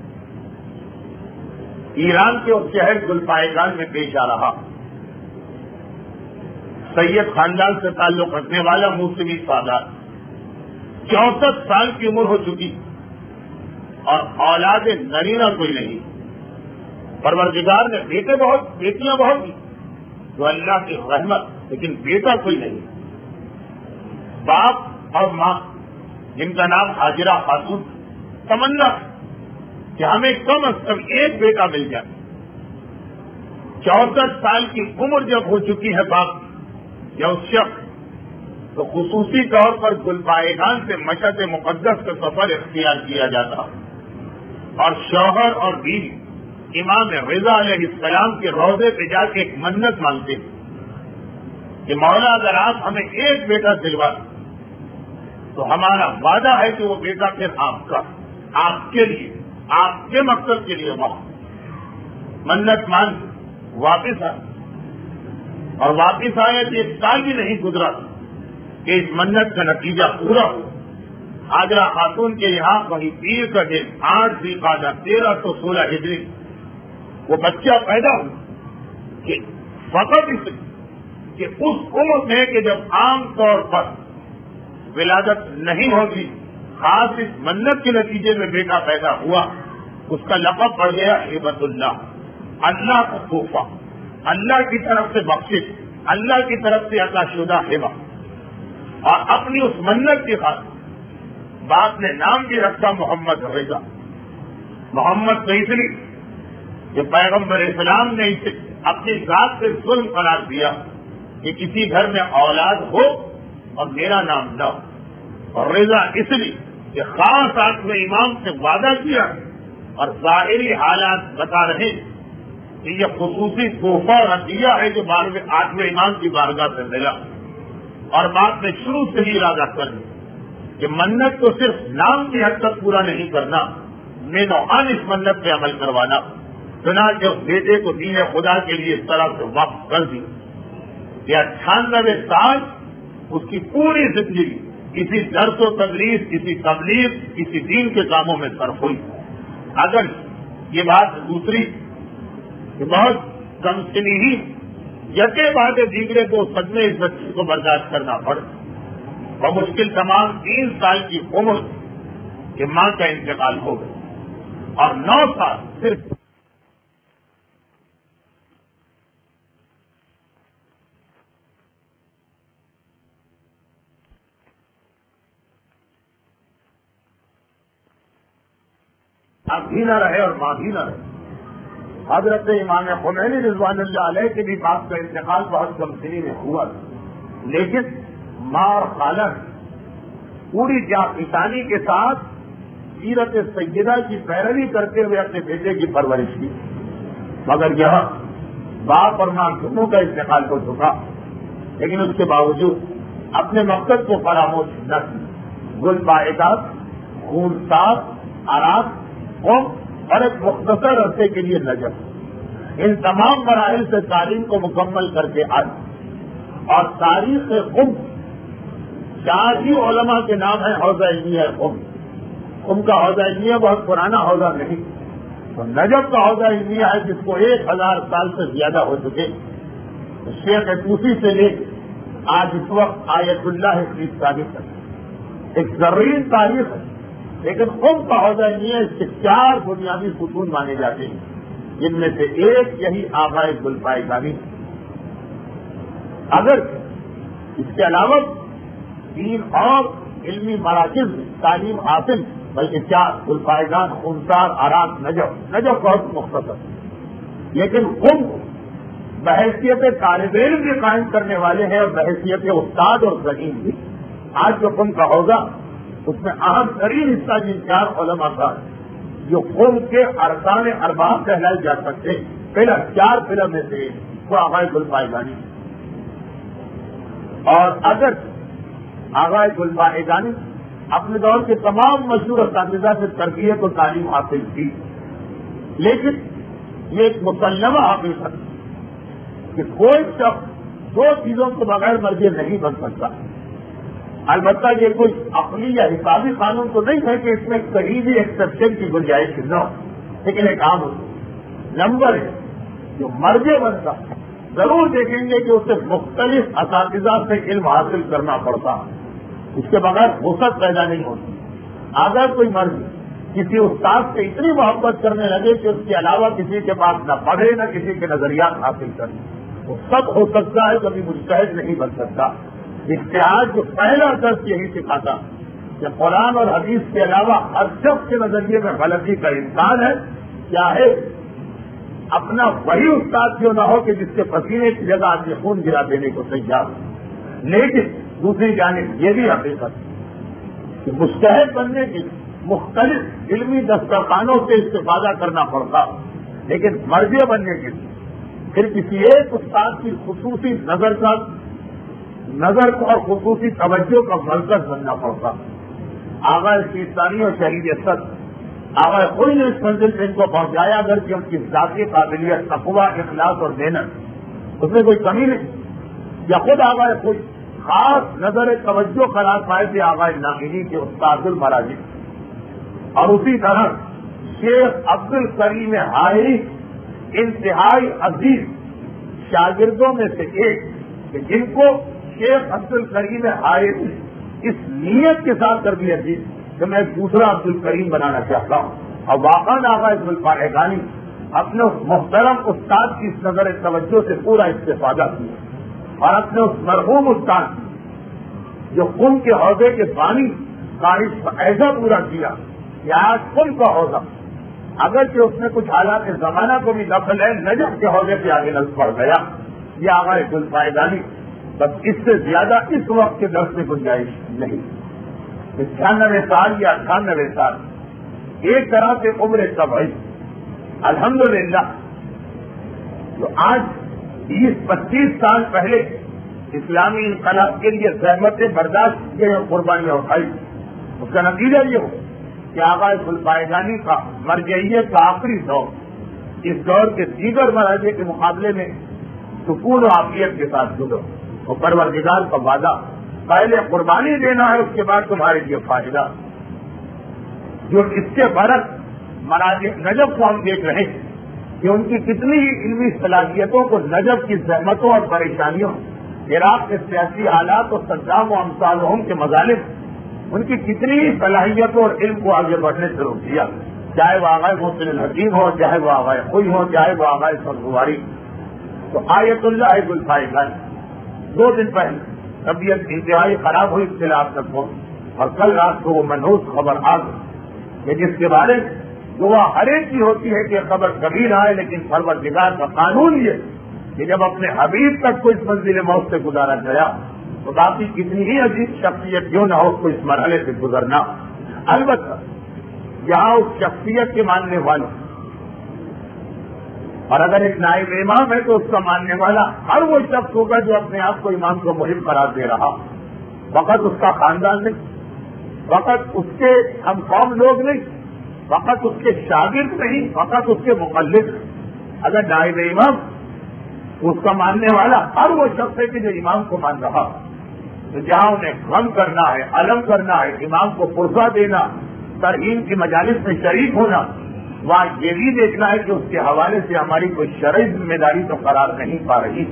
Speaker 1: ایران کے اس شہر گلپائگان میں پیش آ رہا. سید خاندان سے تعلق رکھنے والا موسمی سادات, چونسٹھ سال کی عمر ہو چکی اور اولاد نرینہ کوئی نہیں. پروردگار نے بیٹے بہت بیٹیاں بہت دی تو اللہ کی رحمت, لیکن بیٹا کوئی نہیں. باپ اور ماں جن کا نام حاجرہ خاتون, تمنا کہ ہمیں کم از کم ایک بیٹا مل جائے. چونسٹھ سال کی عمر جب ہو چکی ہے باپ یا اس شخص, تو خصوصی طور پر گلپائگان سے مشہد مقدس کا سفر اختیار کیا جاتا, اور شوہر اور بیوی امام رضا علیہ السلام کے روضے پہ جا کے ایک منت مانگتے ہیں کہ مولا اگر آپ ہمیں ایک بیٹا دلوا تو ہمارا وعدہ ہے کہ وہ بیٹا پھر آپ کا, آپ کے لیے, آپ کے مقصد کے لیے وہاں. منت مان واپس آ اور واپس آئے تو ایک سال بھی نہیں گزرا کہ اس منت کا نتیجہ پورا ہو. حاجرہ خاتون کے یہاں وہی پیر کا دن آٹھ ذی القعدہ تیرہ سو سولہ ہجری وہ بچہ پیدا ہوا کہ فقط اس کہ اس عمر میں کہ جب عام طور پر ولادت نہیں ہوتی, خاص اس منت کے نتیجے میں بیٹا پیدا ہوا, اس کا لقب پڑ گیا ہبت اللہ, اللہ کا تحفہ, اللہ کی طرف سے بخشش, اللہ کی طرف سے عطا شدہ ہبہ. اور اپنی اس منت کی خاطر باپ نے نام بھی رکھا محمد رضا. محمد تو اس لیے کہ پیغمبر اسلام نے اسے اپنی ذات سے ظلم قرار دیا کہ کسی گھر میں اولاد ہو اور میرا نام نہ ہو, اور رضا اس لیے کہ خاص آٹھ میں امام سے وعدہ کیا اور ظاہری حالات بتا رہے کہ یہ خصوصی تحفہ اور عطیہ ہے جو بارہویں آٹھویں امام کی بارگاہ سے ملا، اور بات میں شروع سے ہی ارادہ کریں کہ منت تو صرف نام کی حد تک پورا نہیں کرنا، میں نوعان اس منت پہ عمل کروانا۔ چنانچہ اس بیٹے کو دین خدا کے لیے اس طرح سے وقف کر دی کہ اٹھانوے سال اس کی پوری زندگی کسی درس و تدریس، کسی تبلیغ، کسی دین کے کاموں میں صرف ہوئی۔ اگر یہ بات دوسری کہ بہت کم سنی ہی یکے بعد دیگرے کو صدمے اس بچے کو برداشت کرنا پڑے، بمشکل تمام تین سال کی عمر کہ ماں کا انتقال ہو گیا، اور نو سال صرف اب بھی نہ رہے اور ماں بھی نہ رہے۔ حضرت امام خمینی رضوان اللہ علیہ کے بھی باپ کا انتقال بہت کم سنی میں ہوا، لیکن ماں اور خالہ پوری جاپانی کے ساتھ سیرت سیدہ کی پیروی کرتے ہوئے اپنے بیٹے کی پرورش کی، مگر یہاں باپ اور ماں دونوں کا انتقال ہو چکا، لیکن اس کے باوجود اپنے مقصد کو فراموش نہ کی۔ گل پائیداد، خون صاف، آرام قوم اور ایک مختصر عرصے کے لیے نجف، ان تمام مراحل سے تعلیم کو مکمل کر کے آج اور تاریخ قم چار ہی علماء کے نام ہے حوضہ علمیہ قم۔ قم کا حوضہ علمیہ بہت پرانا حوضہ نہیں، تو نجف کا حوضہ علمیہ ہے جس کو ایک ہزار سال سے زیادہ ہو چکے۔ شیخ توسی سے لے آج اس وقت آیت اللہ کی ثابت ہے، ایک زرین تاریخ ہے، لیکن قم کا حوضہ علمیہ اس کے چار بنیادی ستون مانے جاتے ہیں، جن میں سے ایک یہی آغائے گلپائے۔ اگر اس کے علاوہ تین اور علمی مراکز میں تعلیم حاصل، بلکہ چار گلپائے، خونسار، آرات، نجف۔ نجف بہت مختصر، لیکن قم بحیثیت طالب علم بھی قائم کرنے والے ہیں اور بحیثیت استاد اور ذہین بھی۔ آج جو قم کا حوضہ، اس میں اہم ترین حصہ جن چار علماء کا جو قوم کے ارکان ارباب کہلائے جا سکتے، پہلا چار فلم میں سے وہ آغائے گلپائے، اور اگر آغائے گلپائے اپنے دور کے تمام مشہور اساتذہ سے تربیت و تعلیم حاصل کی، لیکن یہ ایک مسلمہ حقیقت کہ کوئی شخص دو چیزوں کے بغیر مرجع نہیں بن سکتا۔ البتہ یہ کوئی عقلی یا حسابی قانون تو نہیں ہے کہ اس میں کہیں بھی ایکسپشن کی گنجائش نہ ہو، لیکن ایک عام نمبر ہے جو مرجع بنتا ضرور دیکھیں گے کہ اسے مختلف اساتذہ سے علم حاصل کرنا پڑتا، اس کے بغیر وسعت پیدا نہیں ہوتی۔ اگر کوئی مرضی کسی استاد سے اتنی محبت کرنے لگے کہ اس کے علاوہ کسی کے پاس نہ پڑھے نہ کسی کے نظریات حاصل کرے، وہ سب ہو سکتا ہے، کبھی مجتہد نہیں بن سکتا۔ اجتہاد جو پہلا درس یہی سکھاتا کہ قرآن اور حدیث کے علاوہ ہر شخص کے نظریے میں غلطی کا امکان ہے، چاہے اپنا وہی استاد کیوں نہ ہو کہ جس کے پسینے کی جگہ آدمی خون گرا دینے کو تیار ہو۔ لیکن دوسری جانب یہ بھی حقیقت کہ مجتہد بننے کی مختلف علمی دسترخوانوں سے استفادہ کرنا پڑتا، لیکن مرجع بننے کے لیے پھر کسی ایک استاد کی خصوصی نظر کا نظر کو اور خصوصی توجہ کا مرکز بننا پڑتا۔ آغا سیستانی اور شہید اسد آغا کوئی نے اس منزل سے ان کو پہنچایا، اگر کہ ان کی ذاتی قابلیت، تقویٰ، اخلاص اور محنت اس میں کوئی کمی نہیں، یا خود آغا کوئی خاص نظر توجہ قرار پائے تھے آغا ناقدی کے استاد المراجع۔ اور اسی طرح شیخ عبد الکریم حائری انتہائی عزیز شاگردوں میں سے ایک کہ جن کو شیخ عبد الکریم حائری اس نیت کے ساتھ تربیت دی کہ میں دوسرا عبد الکریم بنانا چاہتا ہوں، اور واقعی آغا گلپائے اپنے اس محترم استاد کی اس نظر توجہ سے پورا استفادہ کیا، اور اپنے اس مرحوم استاد کی جو قم کے عہدے کے بانی خواہش ایسا پورا کیا کہ آج قم کا عہدہ اگرچہ اس میں کچھ حالات زمانہ کو بھی دخل ہے، نجف کے عہدے پہ آگے نظر پڑ گیا۔ یہ آغا گلپائے بس اس سے زیادہ اس وقت کے درس میں گنجائش نہیں۔ پچانوے سال یا اٹھانوے سال، ایک طرح سے عمر طبعی۔ الحمدللہ تو آج بیس پچیس سال پہلے اسلامی انقلاب کے لیے زحمتیں برداشت کی اور قربانیاں اٹھائی، اس کا نتیجہ یہ ہو کہ آغا خلفائے کا مرجعیت کا آخری دور اس دور کے دیگر مراحل کے مقابلے میں سکون و عافیت کے ساتھ گزرو، اور پروردگار کا وعدہ پہلے قربانی دینا ہے، اس کے بعد تمہارے لیے فائدہ۔ جو اس کے برعکس مراجع نجف کو ہم دیکھ رہے ہیں کہ ان کی کتنی ہی علمی صلاحیتوں کو نجف کی زحمتوں اور پریشانیوں، عراق کے سیاسی حالات اور صدام و امثالہم کے مظالم، ان کی کتنی ہی صلاحیتوں اور علم کو آگے بڑھنے سے روک دیا، چاہے وہ آغائے محسن الحکیم ہو، چاہے وہ آغائے خوئی ہو، چاہے وہ آغائے سبزواری۔ تو آیت اللہ گلفائے گانی دو دن پہلے طبیعت انتہائی خراب ہوئی اختلاف تک پہنچ، اور کل رات کو وہ منحوس خبر آ گئی کہ جس کے بارے میں دعا ہر ایک کی ہوتی ہے کہ خبر کبھی نہ آئے، لیکن پروردگار کا قانون یہ کہ جب اپنے حبیب تک کو اس منزل موت سے گزارا گیا تو باقی کتنی ہی عجیب شخصیت کیوں نہ ہو اس کو اس مرحلے سے گزرنا۔ البتہ یہاں اس شخصیت کے ماننے والوں، اور اگر ایک نائب امام ہے تو اس کا ماننے والا ہر وہ شخص ہوگا جو اپنے آپ کو امام کو محب قرار دے رہا، فقط اس کا خاندان نہیں، فقط اس کے ہم قوم لوگ نہیں، فقط اس کے شاگرد نہیں، فقط اس کے مقلد۔ اگر نائب امام اس کا ماننے والا ہر وہ شخص ہے کہ جو امام کو مان رہا، تو جہاں انہیں غم کرنا ہے، علم کرنا ہے، امام کو پرزہ دینا، ترہیم کی مجالس میں شریک ہونا، وہاں یہ بھی دیکھنا ہے کہ اس کے حوالے سے ہماری کوئی شرعی ذمہ داری تو قرار نہیں پا رہی۔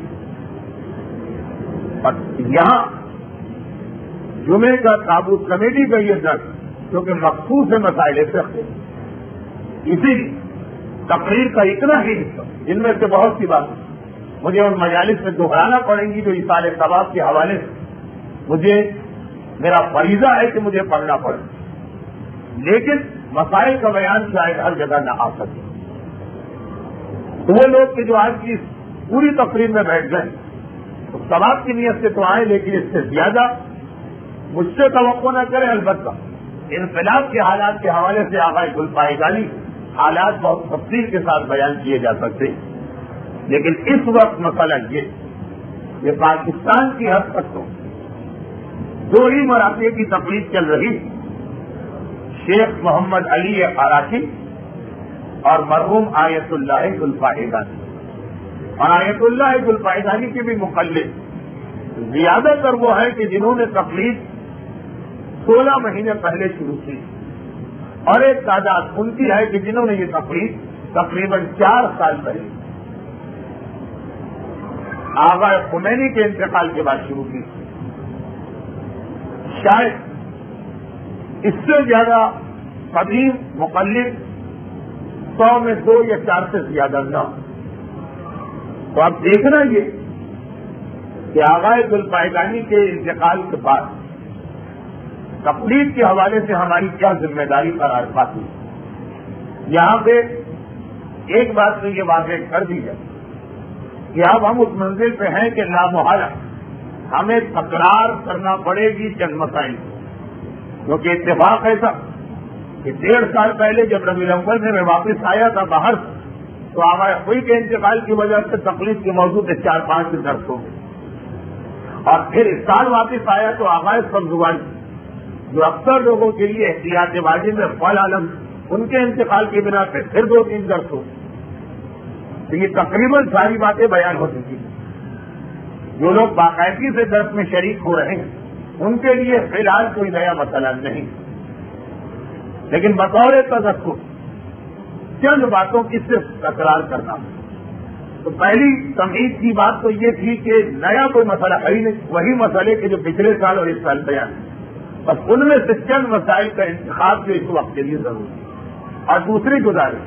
Speaker 1: اور یہاں جمعے کا تابوت کمیٹی کا یہ درد جو کہ مخصوص ہے مسائل فقہ، اسی تقریر کا اتنا ہی حصہ جن میں سے بہت سی باتیں مجھے ان مجالس میں دہرانا پڑیں گی جو اصال ثواب کے حوالے سے مجھے میرا فریضہ ہے کہ مجھے پڑھنا پڑے، لیکن مسائل کا بیان شاید ہر جگہ نہ آ سکے۔ تو وہ لوگ کہ جو آج کی پوری تقریر میں بیٹھ گئے تو ثواب کی نیت سے تو آئے، لیکن اس سے زیادہ مجھ سے توقع نہ کریں۔ البتہ انقلاب کے حالات کے حوالے سے آغائے گلفائے گانی حالات بہت تفصیل کے ساتھ بیان کیے جا سکتے، لیکن اس وقت مسئلہ یہ کہ پاکستان کی حد تک تو دو ہی مراحل کی تقریر چل رہی، شیخ محمد علی قراشی اور مرحوم آیت اللہ گلفائے گانی۔ اور آیت اللہ گلفائے گانی کے بھی مقلد زیادہ تر وہ ہے کہ جنہوں نے تقریر سولہ مہینے پہلے شروع کی، اور ایک تعداد ان کی ہے کہ جنہوں نے یہ تقریر تقریباً چار سال پہلے آغا خمینی کے انتقال کے بعد شروع کی۔ شاید اس سے زیادہ قدیم مقلد سو میں دو یا چار سے زیادہ نہ۔ تو آپ دیکھنا یہ کہ آغا گلفائے گانی کے انتقال کے بعد تقلید کے حوالے سے ہماری کیا ذمہ داری قرار پاتی۔ یہاں پہ ایک بات تو یہ واضح کر دی ہے کہ اب ہم اس منزل پہ ہیں کہ لامحالہ ہمیں تکرار کرنا پڑے گی چند مسائل، کیونکہ اتفاق ایسا کہ ڈیڑھ سال پہلے جب ربیع الاول میں میں واپس آیا تھا باہر تو آغا خوئی کے انتقال کی وجہ سے تقلید کے موضوع پہ چار پانچ درس ہو گئے، اور پھر اس سال واپس آیا تو آغا سبزواری جو اکثر لوگوں کے لیے احتیاط واجب میں فل عالم، ان کے انتقال کی بنا پہ پھر دو تین درس ہو، تو یہ تقریباً ساری باتیں بیان ہو چکی ہیں۔ جو لوگ باقاعدگی سے درس میں شریک ہو رہے ہیں ان کے لیے فی الحال کوئی نیا مسئلہ نہیں، لیکن بطور تذکر چند باتوں کی صرف تکرار کرنا۔ تو پہلی تمہید کی بات تو یہ تھی کہ نیا کوئی مسئلہ ہے ہی نہیں، وہی مسئلے کے جو پچھلے سال اور اس سال بیان ہیں، بس ان میں سے چند مسائل کا انتخاب جو اس وقت کے لیے ضروری ہے۔ اور دوسری گزارش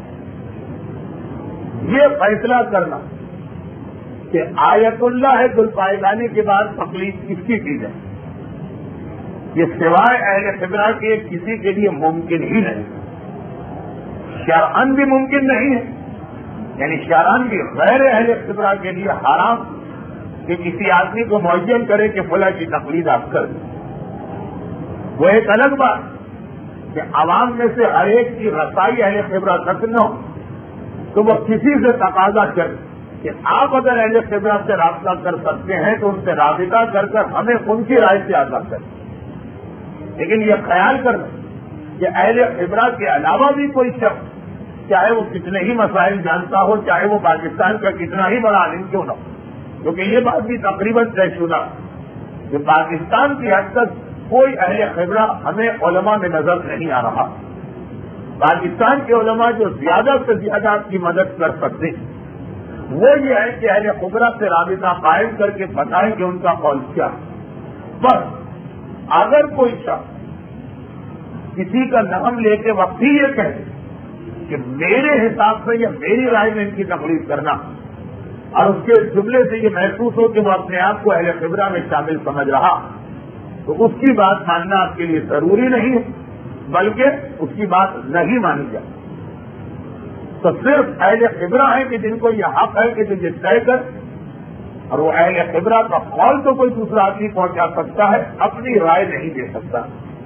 Speaker 1: یہ فیصلہ کرنا کہ آیت اللہ گلفائے گانی کے بعد تقلید کس کی کی جائے، یہ سوائے اہل خبرہ کے کسی کے لیے ممکن ہی نہیں، شرعاً بھی ممکن نہیں ہے، یعنی شرعاً بھی غیر اہل خبرہ کے لیے حرام کہ کسی آدمی کو معین کرے کہ فلاں کی تقلید آپ کر دیں۔ وہ ایک الگ بات کہ عوام میں سے ہر ایک کی رسائی اہل خبرہ تک نہ ہو تو وہ کسی سے تقاضا کرے کہ آپ اگر اہل قبلہ سے رابطہ کر سکتے ہیں تو ان سے رابطہ کر کر ہمیں ان کی رائے سے آگاہ کریں، لیکن یہ خیال کرنا کہ اہل قبلہ کے علاوہ بھی کوئی شخص چاہے وہ کتنے ہی مسائل جانتا ہو، چاہے وہ پاکستان کا کتنا ہی بڑا عالم کیوں نہ ہو، کیونکہ یہ بات بھی تقریباً طے شدہ کہ پاکستان کی حد تک کوئی اہل قبلہ ہمیں علماء میں نظر نہیں آ رہا۔ پاکستان کے علماء جو زیادہ سے زیادہ آپ کی مدد کر سکتے ہیں وہ یہ ہے کہ اہل قبلہ سے رابطہ قائم کر کے بتائیں کہ ان کا قول کیا ہے۔ بس اگر کوئی شخص کسی کا نام لے کے وقت ہی یہ کہے کہ میرے حساب سے یا میری رائے میں ان کی تقلید کرنا، اور اس کے جملے سے یہ محسوس ہو کہ وہ اپنے آپ کو اہل قبلہ میں شامل سمجھ رہا، تو اس کی بات ماننا آپ کے لیے ضروری نہیں ہے، بلکہ اس کی بات نہیں مانی جائے۔ تو صرف اہل قبلہ ہیں کہ جن کو یہ حق ہے کہ جو یہ طے کر، اور وہ اہل قبلہ کا قول تو کوئی دوسرا آدمی پہنچا سکتا ہے، اپنی رائے نہیں دے سکتا۔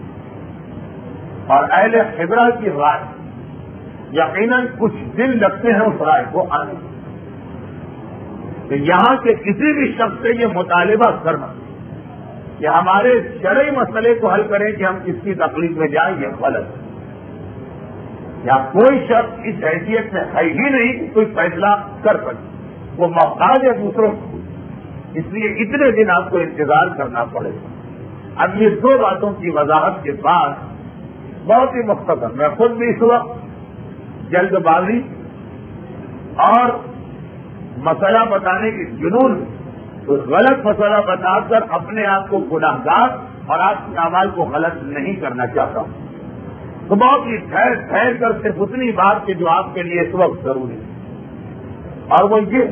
Speaker 1: اور اہل قبلہ کی رائے یقیناً کچھ دن لگتے ہیں اس رائے کو آنے میں۔ کہ یہاں کے کسی بھی شخص سے یہ مطالبہ کرنا کہ ہمارے شرعی مسئلے کو حل کریں کہ ہم کس کی تقلید میں جائیں، یہ غلط ہے۔ یا کوئی شخص اس حیثیت میں ہے ہی نہیں کہ کوئی فیصلہ کر سکے، وہ محتاج ہے دوسروں کو، اس لیے اتنے دن آپ کو انتظار کرنا پڑے گا۔ اب یہ دو باتوں کی وضاحت کے بعد بہت ہی مختصر، میں خود بھی اس وقت جلد بازی اور مسئلہ بتانے کی جنون تو غلط مسئلہ بتا کر اپنے آپ کو گناہگار اور آپ کے اعمال کو غلط نہیں کرنا چاہتا ہوں، تو بہت ہی ٹھہر ٹھہر کر صرف اتنی بات کہ جو آپ کے لیے اس وقت ضروری ہے، اور وہ یہ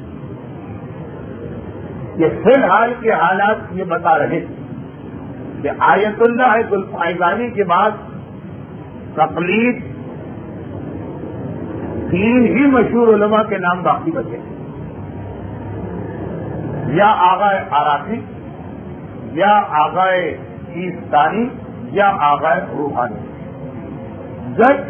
Speaker 1: کہ فی الحال کے حالات یہ بتا رہے کہ آیت اللہ ذوالفقارانی کے بعد تقلید تین ہی مشہور علماء کے نام باقی بچے، یا آغا آراقی، یا آغا سیستانی، یا آغا روحانی۔ جب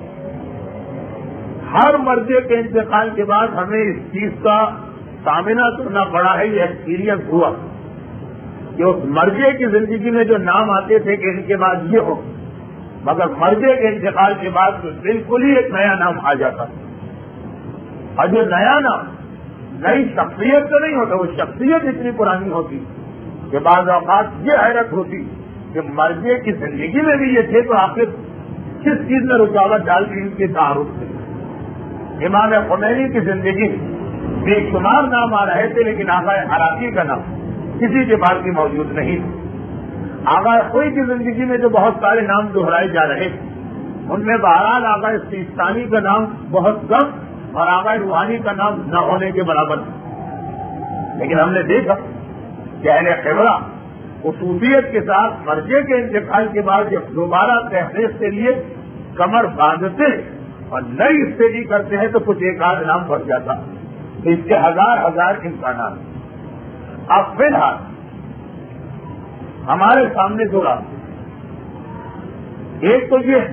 Speaker 1: ہر مرضے کے انتقال کے بعد ہمیں اس چیز کا سامنا کرنا پڑا ہے، یہ ایکسپیرئنس ہوا کہ اس مرضے کی زندگی میں جو نام آتے تھے کہ ان کے بعد یہ ہو، مگر مرضے کے انتقال کے بعد تو بالکل ہی ایک نیا نام آ جاتا، اور جو نیا نام نئی شخصیت تو نہیں ہوتا، وہ شخصیت اتنی پرانی ہوتی کہ بعض اوقات یہ حیرت ہوتی کہ مرضے کی زندگی میں بھی یہ تھے تو آخر کس چیز میں رکاوٹ ڈال دی ان کے تعارف سے۔ امام خمینی کی زندگی میں بے شمار نام آ رہے تھے، لیکن آغا عراقی کا نام کسی کے پاس بھی موجود نہیں تھا۔ آغا خوئی کی زندگی میں جو بہت سارے نام دہرائے جا رہے تھے، ان میں بہرحال آغا سیستانی کا نام بہت کم اور آغا روحانی کا نام نہ ہونے کے برابر تھا۔ لیکن ہم نے دیکھا کہ اہل قبلہ خصوصیت کے ساتھ مرضے کے انتقال کے بعد جب دوبارہ تحقیق کے لیے کمر باندھتے اور نئی اسٹڈی کرتے ہیں تو کچھ ایک آدھ نام بڑھ جاتا، تو اس کے ہزار ہزار امکانات۔ اب فی الحال ہمارے سامنے دو راستے، ایک تو یہ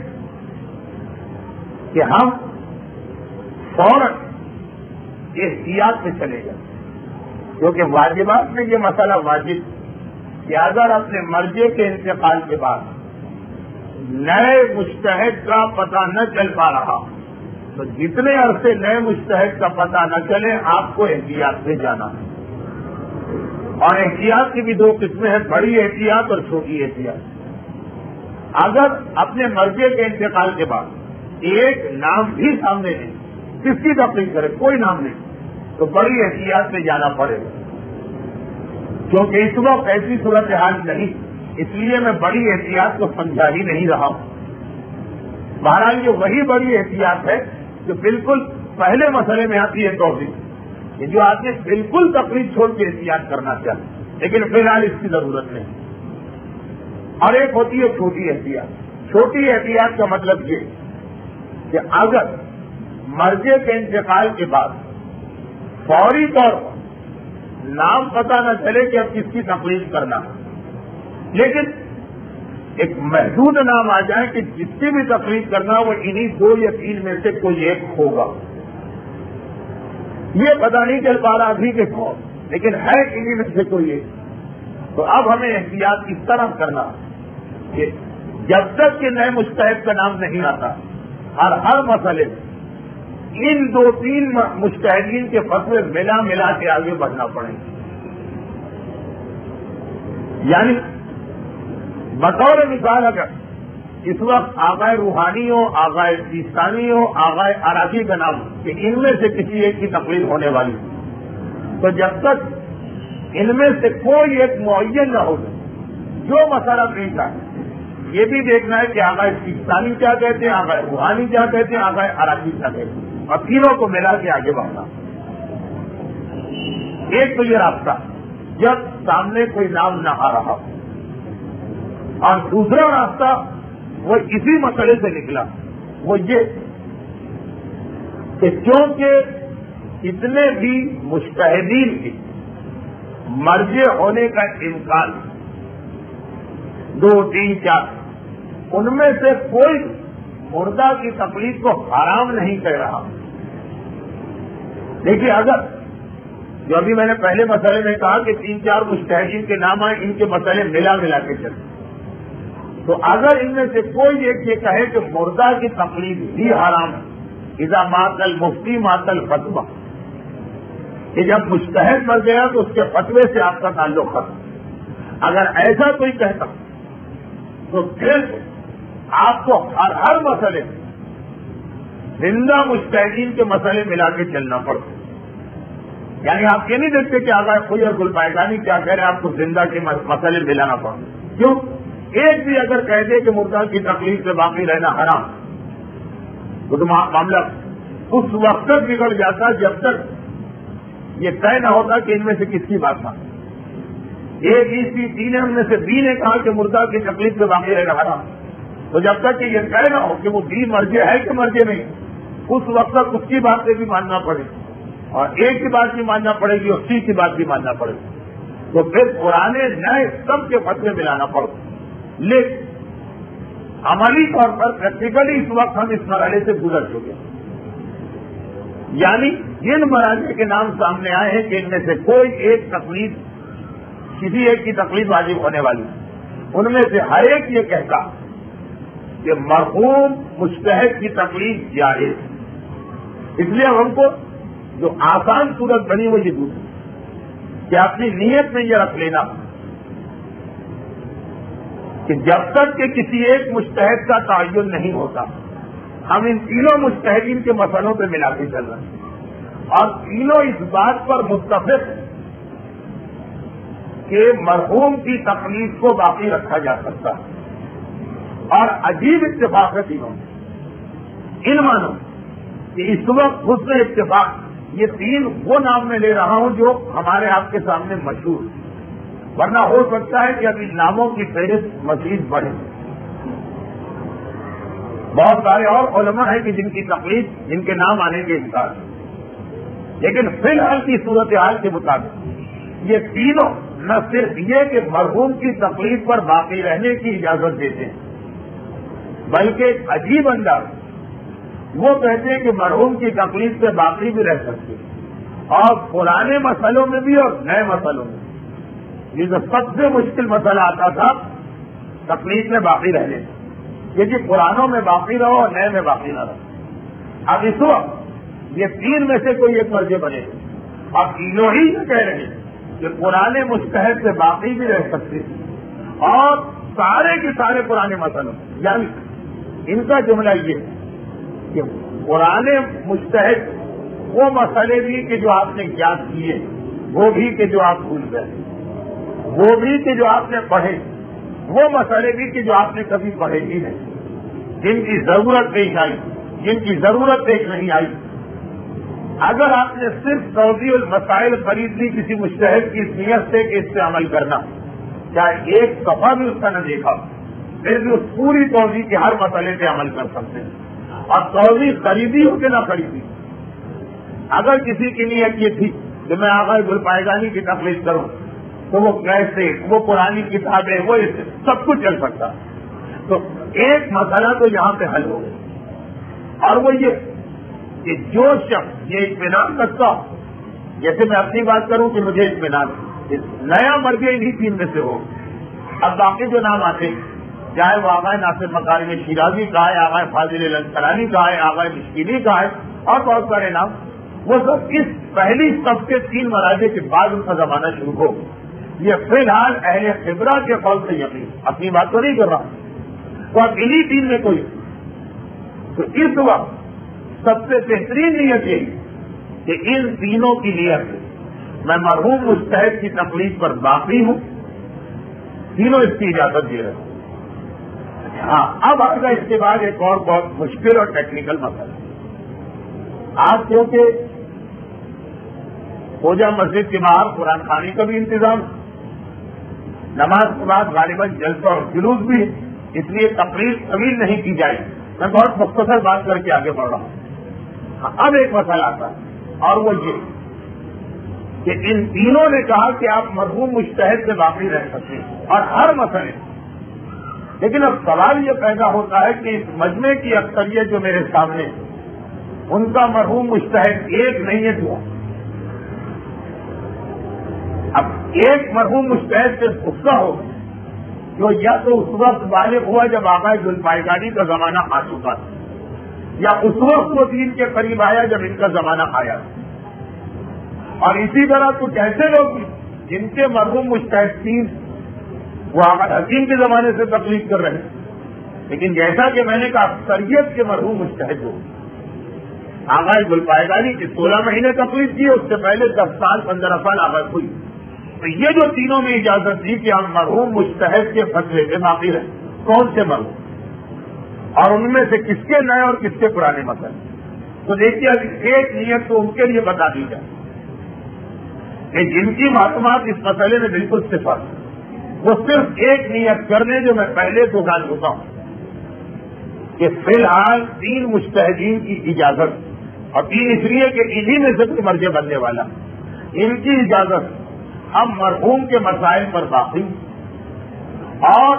Speaker 1: کہ ہم فوراً احتیاط سے چلے جائیں، کیونکہ واجبات میں یہ مسئلہ واجب کہ اگر اپنے مرضے کے انتقال کے بعد نئے مجتہد کا پتہ نہ چل پا رہا تو جتنے عرصے نئے مجتہد کا پتہ نہ چلے آپ کو احتیاط سے جانا ہے۔ اور احتیاط کی بھی دو قسمیں ہیں، بڑی احتیاط اور چھوٹی احتیاط۔ اگر اپنے مرضے کے انتقال کے بعد ایک نام بھی سامنے نہیں، کس کی تقریر کرے کوئی نام نہیں، تو بڑی احتیاط سے جانا پڑے گا، کیونکہ اس وقت ایسی صورتحال نہیں، اس لیے میں بڑی احتیاط کو سمجھا ہی نہیں رہا ہوں۔ بہرحال یہ وہی بڑی احتیاط ہے جو بالکل پہلے مسئلے میں آتی ہے، توضیح کہ جو آدمی بالکل تقریر چھوڑ کے احتیاط کرنا چاہتے، لیکن فی الحال اس کی ضرورت نہیں۔ اور ایک ہوتی ہے چھوٹی احتیاط۔ چھوٹی احتیاط کا مطلب یہ کہ اگر مرضے کے انتقال کے بعد فوری طور پر نام پتہ نہ چلے کہ اب کس کی تقریر کرنا، لیکن ایک محدود نام آ جائے کہ جس کی بھی تقریر کرنا وہ انہی دو یا تین میں سے کوئی ایک ہوگا، یہ پتہ نہیں چل پا رہا ابھی کے کون، لیکن ہے انہیں میں سے کوئی ایک۔ تو اب ہمیں احتیاط اس طرح کرنا کہ جب تک کہ نئے مجتہد کا نام نہیں آتا، ہر ہر مسئلے ان دو تین مجتہدین کے فتوے ملا ملا کے آگے بڑھنا پڑے گا۔ یعنی بطور مثال اگر اس وقت آغائے روحانی ہو، آغائے سیستانی ہو، آغائے عراقی کا نام کہ ان میں سے کسی ایک کی تقریر ہونے والی، تو جب تک ان میں سے کوئی ایک معین نہ ہو جو مسئلہ پیش آئے، یہ بھی دیکھنا ہے کہ آغائے سیستانی کیا کہتے ہیں، آغائے روحانی کیا کہتے ہیں، آغائے عراقی کیا کہتے ہیں، اور تینوں کو ملا کے آگے بڑھنا۔ ایک تو یہ راستہ جب سامنے کوئی نام نہ آ رہا، اور دوسرا راستہ وہ اسی مسئلے سے نکلا، وہ یہ کہ چونکہ اتنے بھی مجتہدین کی مرجع ہونے کا امکان دو تین چار، ان میں سے کوئی مردہ کی تقلید کو حرام نہیں کہہ رہا۔ دیکھیے اگر جو ابھی میں نے پہلے مسئلے میں کہا کہ تین چار مجتہدین کے نام آئے، ان کے مسئلے ملا ملا کے چلے، تو اگر ان میں سے کوئی ایک یہ کہے کہ مردہ کی تقلید بھی حرام ہے، اذا مات المفتی مات الفتویٰ، کہ جب مجتہد مر گیا تو اس کے فتوے سے آپ کا تعلق ختم، اگر ایسا کوئی کہتا تو پھر آپ کو ہر ہر مسئلے زندہ مجتہدین کے مسئلے ملا کے چلنا پڑتا۔ یعنی آپ یہ نہیں دیکھتے کہ آگاہ کوئی اور گل پائے گا نہیں کیا کہہ رہے، آپ کو زندہ کے مسئلے ملانا پڑتا۔ کیوں؟ ایک بھی اگر کہہ دے کہ مردہ کی تقلید سے باقی رہنا حرام، تو معاملہ اس وقت تک بگڑ جاتا جب تک یہ طے نہ ہوتا کہ ان میں سے کس کی بات تھا۔ ایک ہی سی تین ان میں سے بی نے کہا کہ مردہ کی تقلید سے باقی رہنا حرام، تو جب تک کہ یہ طے نہ ہو کہ وہ بی مرجع ہے کہ مرجع نہیں، اس وقت تک اس کی بات سے بھی ماننا پڑے، اور ایک کی بات بھی ماننا پڑے گی اور سی کی بات بھی ماننا پڑے گی، تو پھر پرانے نئے سب کے فتوے ملانا پڑے۔ لیکن عملی طور پر پریکٹیکلی اس وقت ہم اس مرحلے سے گزر چکے ہیں، یعنی جن مراحل کے نام سامنے آئے ہیں کہ ان میں سے کوئی ایک تقلید، کسی ایک کی تقلید واجب ہونے والی، ان میں سے ہر ایک یہ کہتا کہ مرحوم مجتہد کی تقلید جائز، اس لیے ہم کو جو آسان صورت بنی وہ یہ دوسری کہ اپنی نیت میں یہ رکھ لینا کہ جب تک کہ کسی ایک مجتہد کا تعین نہیں ہوتا، ہم ان تینوں مجتہدین کے مسئلوں پہ ملا کے چل رہے ہیں، اور تینوں اس بات پر متفق کہ مرحوم کی تقلید کو باقی رکھا جا سکتا ہے، اور عجیب اتفاق ہے تینوں ان مانو کہ اس وقت حسن اتفاق یہ تین وہ نام میں لے رہا ہوں جو ہمارے آپ کے سامنے مشہور، ورنہ ہو سکتا ہے کہ ابھی ناموں کی فہرست مزید بڑھے۔ بہت سارے اور علماء ہیں کہ جن کی تقلید، جن کے نام آنے کے انکار، لیکن فی الحال کی صورتحال کے مطابق یہ تینوں نہ صرف یہ کہ مرحوم کی تقلید پر باقی رہنے کی اجازت دیتے ہیں، بلکہ ایک عجیب انداز وہ کہتے ہیں کہ مرحوم کی تقلید سے باقی بھی رہ سکتے ہیں، اور پرانے مسئلوں میں بھی اور نئے مسئلوں میں۔ یہ جو سب سے مشکل مسئلہ آتا تھا تقلید میں باقی رہنے، یہ کہ پرانوں میں باقی رہو اور نئے میں باقی نہ رہو۔ اب اس وقت یہ تین میں سے کوئی ایک مرجع بنے گا، اب تینوں ہی یہ کہہ رہے ہیں کہ پرانے مجتہد سے باقی بھی رہ سکتے ہیں، اور سارے کے سارے پرانے مسئلوں، یعنی ان کا جملہ یہ کہ پرانے مجتہد وہ مسئلے بھی کہ جو آپ نے یاد کیے، وہ بھی کہ جو آپ بھول گئے، وہ بھی کہ جو آپ نے پڑھے، وہ مسئلے بھی کہ جو آپ نے کبھی پڑھے ہی نہیں، جن کی ضرورت پیش آئی، جن کی ضرورت پیش نہیں آئی۔ اگر آپ نے صرف توضیح المسائل خرید لی کسی مجتہد کی اس نیت سے کہ اس سے عمل کرنا، چاہے ایک صفحہ بھی اس کا نہ دیکھا، پھر بھی اس پوری توضیح کے ہر مسئلے پہ عمل کر سکتے ہیں، اور توضیح خریدی ہو کہ نہ خریدی۔ اگر کسی کی نیت یہ تھی کہ میں آغا گل پائیگانی کی تقلید کروں، تو وہ کیسے، وہ پرانی کتابیں، وہ سب کچھ چل سکتا، تو ایک مسئلہ تو یہاں پہ حل ہو گیا، اور وہ یہ کہ جو شخص یہ اطمینان رکھتا جیسے میں اپنی بات کروں کہ مجھے اطمینان نیا مرجع انہی تین میں سے ہو. اب باقی جو نام آتے چاہے وہ آغائے ناصر مکارم شیرازی کا ہے, آغائے فاضل لنکرانی کا ہے, آغائے مشکلی کا ہے اور بہت سارے نام, وہ سب اس پہلی سب کے تین مراحل کے بعد ان کا زمانہ شروع ہو. یہ فی الحال اہل خبرہ کے قول سے یقین, اپنی بات تو نہیں کر رہا, تو اب انہی تین میں کوئی. تو اس وقت سب سے بہترین نیت یہی کہ ان تینوں کی نیت میں مرحوم مجتہد کی تقلید پر باقی ہوں, تینوں اس کی اجازت دے رہے ہیں. ہاں اب آگے اس کے بعد ایک اور بہت مشکل اور ٹیکنیکل مسئلہ. آپ کیونکہ پوجا مسجد کے باہر قرآن خوانی کا بھی انتظام, نماز کے بعد غالباً جلسہ اور جلوس بھی, اس لیے تقریر طویل نہیں کی جائے. میں بہت مختصر بات کر کے آگے بڑھ رہا ہوں. اب ایک مسئلہ آتا ہے اور وہ یہ کہ ان تینوں نے کہا کہ آپ مرحوم مجتہد سے باقی رہ سکتے ہیں اور ہر مسئلے, لیکن اب سوال یہ پیدا ہوتا ہے کہ اس مجمع کی اکثریت جو میرے سامنے ان کا مرحوم مجتہد ایک نہیں ہے, دو. اب ایک مرحوم مجتہد سے غصہ ہو جو یا تو اس وقت بالغ ہوا جب آغائے ذوالفقاری کا زمانہ آ چکا تھا, یا اس وقت وہ دین کے قریب آیا جب ان کا زمانہ آیا. اور اسی طرح کچھ ایسے لوگ جن کے مرحوم مجتہد تین وہ آغا حکیم کے زمانے سے تقلید کر رہے ہیں, لیکن جیسا کہ میں نے کہا اکثریت کے مرحوم مجتہد ہو. آغاز ذوالفقاری کی سولہ مہینے تقلید کی, اس سے پہلے دس سال پندرہ سال آغاز ہوئی. تو یہ جو تینوں میں اجازت دی کہ ہم مرحوم مجتہد کے فتوے کے باقی رہیں, کون سے مرحوم اور ان میں سے کس کے نئے اور کس کے پرانے مسئلے. تو دیکھیے ایک نیت تو ان کے لیے بتا دی جائے کہ جن کی معلومات اس مسئلے میں بالکل صفر, وہ صرف ایک نیت کر لیں جو میں پہلے تو جان چکا ہوں کہ فی الحال تین مجتہدین کی اجازت, اور تین اس لیے کہ انہی میں سے کوئی مرجع بننے والا, ان کی اجازت ہم مرحوم کے مسائل پر باقی, اور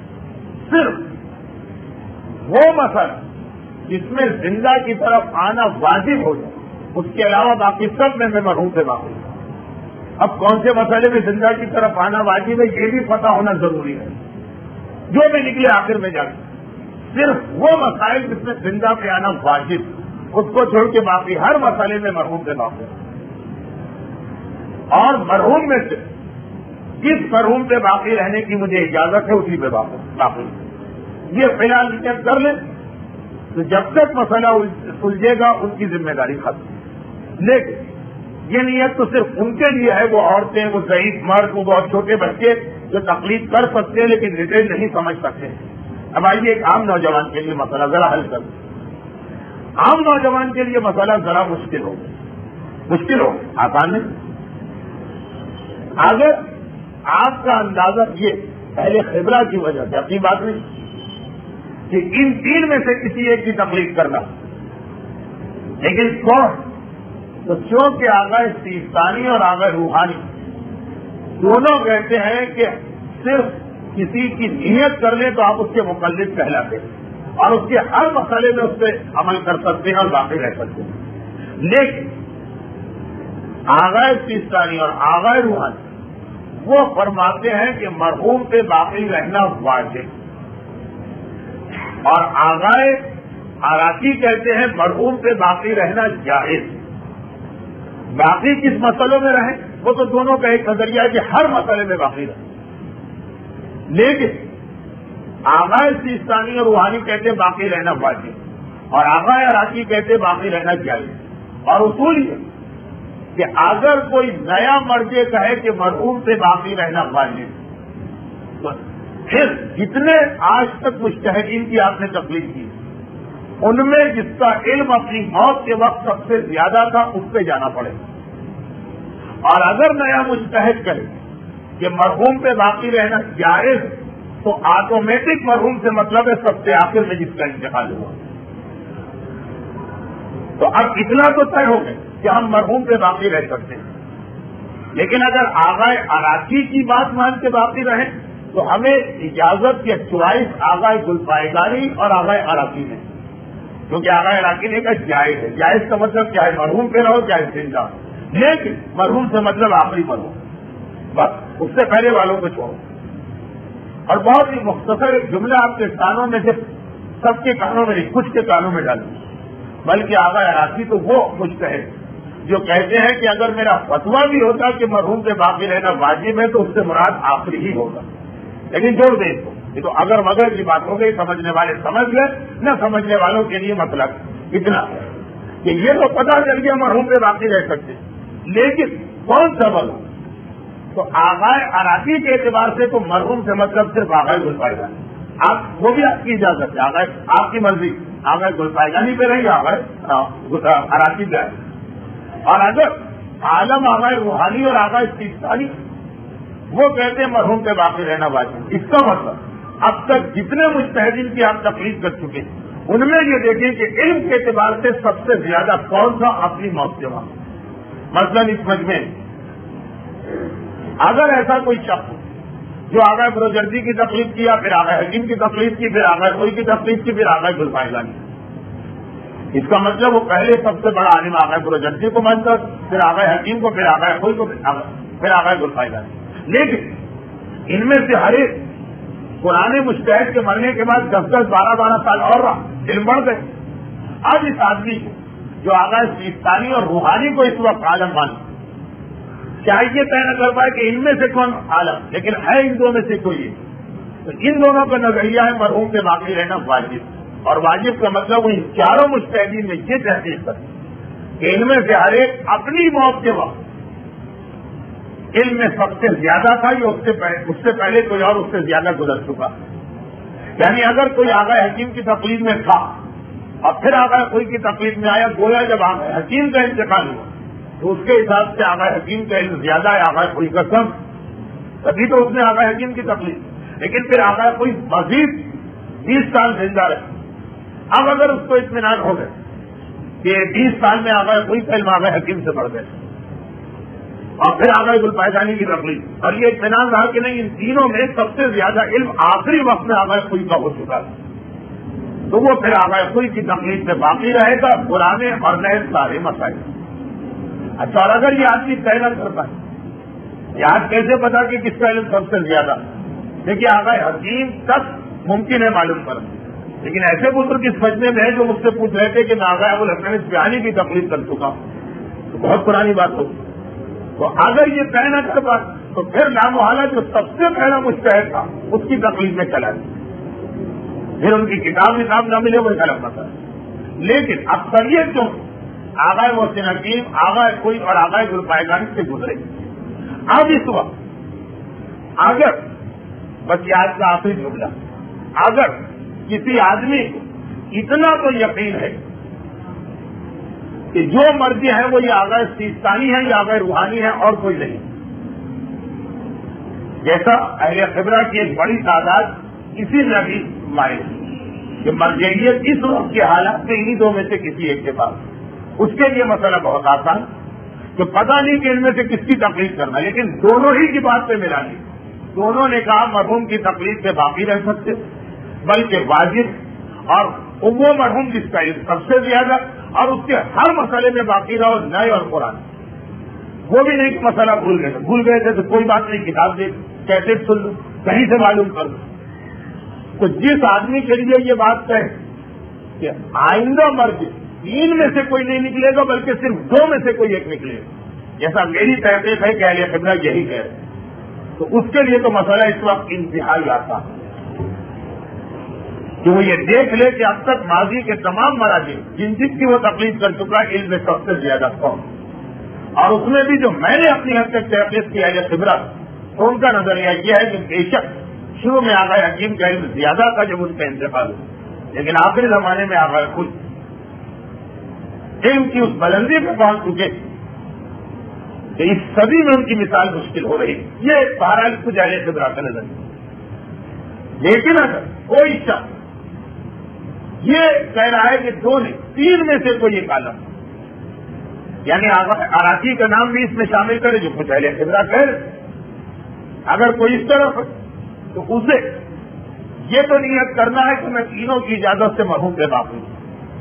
Speaker 1: صرف وہ مسئلہ جس میں زندہ کی طرف آنا واجب ہو جائے, اس کے علاوہ باقی سب میں میں مرحوم سے باقی. اب کون سے مسئلے میں زندہ کی طرف آنا واجب ہے یہ بھی پتہ ہونا ضروری ہے, جو بھی نکلے آخر میں جا کے. صرف وہ مسائل جس میں زندہ پہ آنا واجب, اس کو چھوڑ کے باقی ہر مسئلے میں مرحوم سے باقی. اور مرحوم میں سے جس مرحوم پہ باقی رہنے کی مجھے اجازت ہے اسی پہ باقی. یہ فی الحال نیت کر لیں, تو جب تک مسئلہ سلجھے گا ان کی ذمہ داری ختم. لیکن یہ نیت تو صرف ان کے لیے ہے, وہ عورتیں, وہ ضعیف مرد, وہ بہت چھوٹے بچے جو تقلید کر سکتے ہیں لیکن ڈیٹیل نہیں سمجھ سکتے. اب آئیے ایک عام نوجوان کے لیے مسئلہ ذرا حل کر. عام نوجوان کے لیے مسئلہ ذرا مشکل ہو مشکل ہو آسان نہیں. اگر آپ کا اندازہ یہ پہلے خبرہ کی وجہ سے, اپنی بات نہیں, کہ ان تین میں سے کسی ایک کی تقلید کرنا, لیکن کون تو چونکہ آغاز سیستانی اور آغاز روحانی دونوں کہتے ہیں کہ صرف کسی کی نیت کر لیں تو آپ اس کے مقلد کہلاتے ہیں, اور اس کے ہر مسئلے میں اس پہ عمل کر سکتے ہیں اور باقی رہ سکتے ہیں. لیکن آغاز سیستانی اور آغاز روحانی وہ فرماتے ہیں کہ مرحوم پہ باقی رہنا واجب, اور آغاز عراقی کہتے ہیں مرحوم پہ باقی رہنا جائز. باقی کس مسئلوں میں رہیں وہ تو دونوں کا ایک نظریہ ہے کہ ہر مسئلے میں باقی رہیں, لیکن آغاز سیستانی اور روحانی کہتے ہیں باقی رہنا واجب, اور آغاز عراقی کہتے ہیں باقی رہنا جائز. اور اصول یہ کہ اگر کوئی نیا مرجع کہے کہ مرحوم سے باقی رہنا واجب, تو پھر جتنے آج تک مجتہدین کی آپ نے تقلید کی ان میں جس کا علم اپنی موت کے وقت سب سے زیادہ تھا اس پہ جانا پڑے. اور اگر نیا مجتہد کرے کہ مرحوم پہ باقی رہنا جائز, تو آٹومیٹک مرحوم سے مطلب ہے سب سے آخر میں جس کا انتقال ہوا. تو اب اتنا تو طے ہو گیا کہ ہم مرحوم پہ باقی رہ سکتے ہیں, لیکن اگر آغاز عراقی کی بات مان کے باقی رہیں تو ہمیں اجازت یا چوائس آغاز ذوالفقاری اور آغاز عراقی میں, کیونکہ آغاز عراقی نے کہا جائز ہے. جائز کا مطلب کیا ہے, مرحوم پہ رہو چاہے زندہ, لیکن مرحوم سے مطلب آخری مرحوم، بس اس سے پہلے والوں کو چھوڑو. اور بہت ہی مختصر ایک جملہ آپ کے کانوں میں سے سب کے کانوں میں نہیں، کچھ کے کانوں میں ڈالوں. بلکہ آغا عراقی تو وہ مجتہد جو کہتے ہیں کہ اگر میرا فتویٰ بھی ہوتا کہ مرحوم کے باقی رہنا واجب ہے تو اس سے مراد آخری ہی ہوگا. لیکن جوڑ دیں اس کو، یہ تو اگر مگر کی بات ہو گئی، سمجھنے والے سمجھ گئے، نہ سمجھنے والوں کے لیے مطلب اتنا کہ یہ تو پتہ چل گیا مرحوم پہ باقی رہ سکتے، لیکن کون سا مرحوم؟ تو آغا عراقی کے اعتبار سے تو مرحوم سے مطلب صرف آغا گلپائیگانی. آپ وہ بھی آپ کی اجازت ہے، آغا آپ کی مرضی، آغا گلپائیگانی پہ رہی، آغا عراقی پہ آئے. اور اگر عالم آغا روحانی اور آغا سیستانی وہ کہتے ہیں مرحوم پہ باقی رہنا واجب، اس کا مطلب اب تک جتنے مجتہدین کی آپ تقلید کر چکے ان میں یہ دیکھیں کہ علم کے اعتبار سے سب سے زیادہ کون سا اپنی موت کے وقت. مثلاً اس مجمع اگر ایسا کوئی شخص جو آغا بروجردی کی تقلید کیا، پھر آغا حکیم کی تقلید کی، پھر آغا کوئی کی تقلید کی، پھر آغا گلپائیگانی، اس کا مطلب وہ پہلے سب سے بڑا عالم آغا بروجردی کو مانتا، پھر آغا حکیم کو، پھر آغا کوئی کو، پھر آغا گلپائیگانی. لیکن ان میں سے ہر ایک پرانے مجتہد کے مرنے کے بعد دس دس بارہ بارہ سال اور رہا، علم بڑھ گئے. اب اس آدمی کو جو آغا سیستانی اور روحانی کو اس وقت عالم مانے، چاہیے طے نہ کر پائے کہ ان میں سے کون عالم، لیکن ہے ان دو میں سے کوئی. تو ان دونوں کا نظریہ ہے مرحوم کے باقی رہنا واجب. اور واجب کا مطلب ان چاروں مجتہدین نے یہ تحقیق کر کہ ان میں سے ہر ایک اپنی موت کے وقت علم میں سب سے زیادہ تھا یا اس سے پہلے, اس سے پہلے کوئی اور اس سے زیادہ گزر چکا. یعنی اگر کوئی آغا حکیم کی تقلید میں تھا اور پھر آغا کوئی کی تقلید میں آیا، گویا جب آغا حکیم کا انتقال ہوا تو اس کے حساب سے آغا حکیم کا علم زیادہ ہے، آغا کوئی کا کم، تبھی تو اس نے آغا حکیم کی تقلید. لیکن پھر آغا کوئی مزید بیس سال زندہ رہے. اب اگر اس کو اطمینان ہو گئے کہ بیس سال میں آغا کوئی کا علم آغا حکیم سے بڑھ گئے اور پھر آغا گلپائیگانی کی تقلید، اور یہ اطمینان رہا کہ نہیں ان تینوں میں سب سے زیادہ علم آخری وقت میں آغا کوئی کا ہو چکا ہے، تو وہ پھر آغا کوئی کی تقلید سے باقی رہے گا پرانے اور نئے سارے مسائل. اچھا، اور اگر یہ آدمی طے نہ کر پائے، یہ آج کیسے پتا کہ کس کا علم سب سے زیادہ؟ دیکھیے آغا حکیم تک ممکن ہے معلوم کرنا، لیکن ایسے بزرگ اس مجمع میں ہے جو مجھ سے پوچھ رہے تھے کہ میں آغا ابوالحسن اصفہانی کی تقلید کر چکا ہوں، تو بہت پرانی بات ہوگی. تو اگر یہ طے نہ کر پائے تو پھر نامحالہ جو سب سے پہلا مجتہد تھا اس کی تقلید میں چلا جائے، پھر ان کی کتاب کتاب نہ ملے وہ غلط پتا ہے. لیکن اکثریت جو آغا محسن حکیم، آغا کوئی اور آغا گلپائیگانی سے گزرے. اب اس وقت اگر بس آج کا آخری جملہ، اگر کسی آدمی کو اتنا تو یقین ہے کہ جو مرضی ہے وہ یہ آغا سیستانی ہے یا آغا روحانی ہے اور کوئی نہیں، جیسا اہل خبرہ کی ایک بڑی تعداد اسی میں بھی مائل کہ مرجعیت اس وقت کے حالات میں انہی دو میں سے کسی ایک کے پاس، اس کے لیے مسئلہ بہت آسان کہ پتہ نہیں کہ ان میں سے کس کی تقلید کرنا، لیکن دونوں ہی کی بات پہ ملا لی. دونوں نے کہا مرحوم کی تقلید سے باقی رہ سکتے، بلکہ واجب اور وہ مرحوم جس کا علم سب سے زیادہ اور اس کے ہر مسئلے میں باقی رہو نئے اور قرآن. وہ بھی نہیں کہ مسئلہ بھول گئے بھول گئے تھے تو کوئی بات نہیں، کتاب دیکھ کیسے سن لو، کہیں سے معلوم کر لو. تو جس آدمی کے لیے یہ بات کہے کہ آئندہ مرضی تین میں سے کوئی نہیں نکلے گا بلکہ صرف دو میں سے کوئی ایک نکلے گا، جیسا میری تحقیق ہے کہ اہل قبلہ یہی کہہ رہے، تو اس کے لیے تو مسئلہ اس وقت انتہائی آسان ہے کہ وہ یہ دیکھ لے کہ اب تک ماضی کے تمام مراجع جن جن کی وہ تقلید کر چکا ہے علم میں سب سے زیادہ کون، اور اس میں بھی جو میں نے اپنی حد تک تحقیق کی ہے خبرہ، تو ان کا نظریہ یہ ہے کہ بے شک شروع میں آغا حکیم کا علم زیادہ تھا جب ان کا انتقال ہوا، لیکن آخری زمانے میں آغا خود علم کی اس بلندی پہ پہنچ چکے کہ اس صدی میں ان کی مثال مشکل ہو رہی. یہ بہرحال کچھ اہل خبرہ کا نظریہ. لیکن اگر کوئی شخص یہ کہہ رہا ہے کہ دو نے تین میں سے کوئی ایک عالم، یعنی عراقی کا نام بھی اس میں شامل کرے جو کچھ اہل خبرہ کہہ رہے، اگر کوئی اس طرف تو اسے یہ تو نیت کرنا ہے کہ میں تینوں کی اجازت سے مرحوم پہ باقی ہوں،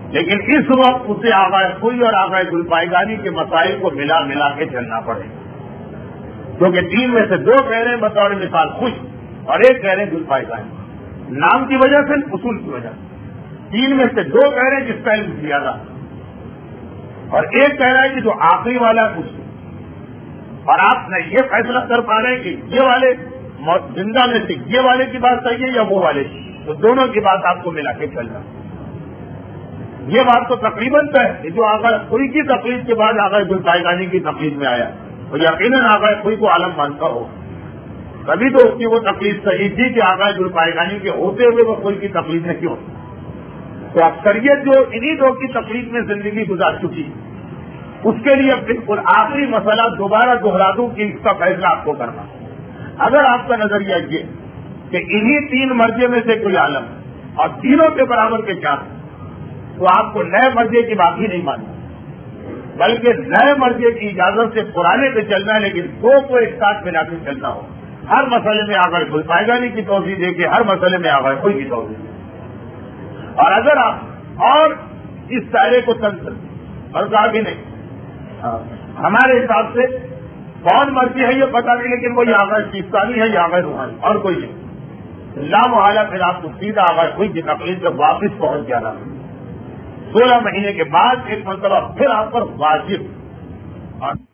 Speaker 1: لیکن اس وقت اسے آغائے خوئی اور آغائے گلپائگانی کے مسائل کو ملا ملا کے چلنا پڑے گا، کیونکہ تین میں سے دو کہہ رہے ہیں بطور مثال خوش اور ایک کہہ رہے ہیں گلپائگانی، نام کی وجہ سے اصول کی وجہ سے۔ تین میں سے دو کہہ رہے ہیں جس کا علم زیادہ اور ایک کہہ رہا ہے کہ جو آخری والا ہے کچھ، اور آپ نہ یہ فیصلہ کر پا رہے ہیں کہ یہ والے زندہ میں سے یہ والے کی بات صحیح ہے یا وہ والے کی، تو دونوں کی بات آپ کو ملا کے چلنا۔ یہ بات تو تقریباً طے ہے، جو آغا خوئی کی تقلید کے بعد آغا گلپائگانی کی تقلید میں آیا اور یقیناً آغا خوئی کو عالم مانتا ہو، کبھی تو اس کی وہ تقلید صحیح تھی کہ آغا گلپائگانی کے ہوتے ہوئے وہ خوئی کی تقلید میں کیوں؟ تو اکثریت جو انہی دو کی تقلید میں زندگی گزار چکی، اس کے لیے بالکل آخری مسئلہ دوبارہ دہرا دوں کہ اس کا فیصلہ آپ کو کرنا۔ اگر آپ کا نظریہ یہ کہ انہی تین مرجے میں سے کوئی عالم اور تینوں کے برابر کے چار، تو آپ کو نئے مرجے کی بات ہی نہیں ماننا، بلکہ نئے مرجے کی اجازت سے پرانے پہ چلنا ہے، لیکن دو کو ایک ساتھ ملا کے چلنا ہو۔ ہر مسئلے میں آغا گلپائگانی کی توضیح دے کے ہر مسئلے میں آغا خوئی کی توضیح دے، اور اگر آپ اور اس دائرے کو تنظیم اور کہا کہ نہیں ہمارے حساب سے کون مرضی ہے یہ پتا نہیں، لیکن وہ یہ آغا شیفتانی ہے یا آغا روحانی اور کوئی نہیں، لا محالہ پھر آپ کو سیدھا آغا خوئی کی تقلید سے واپس پہنچ جانا۔ سولہ مہینے کے بعد ایک مرتبہ پھر آپ پر واجب اور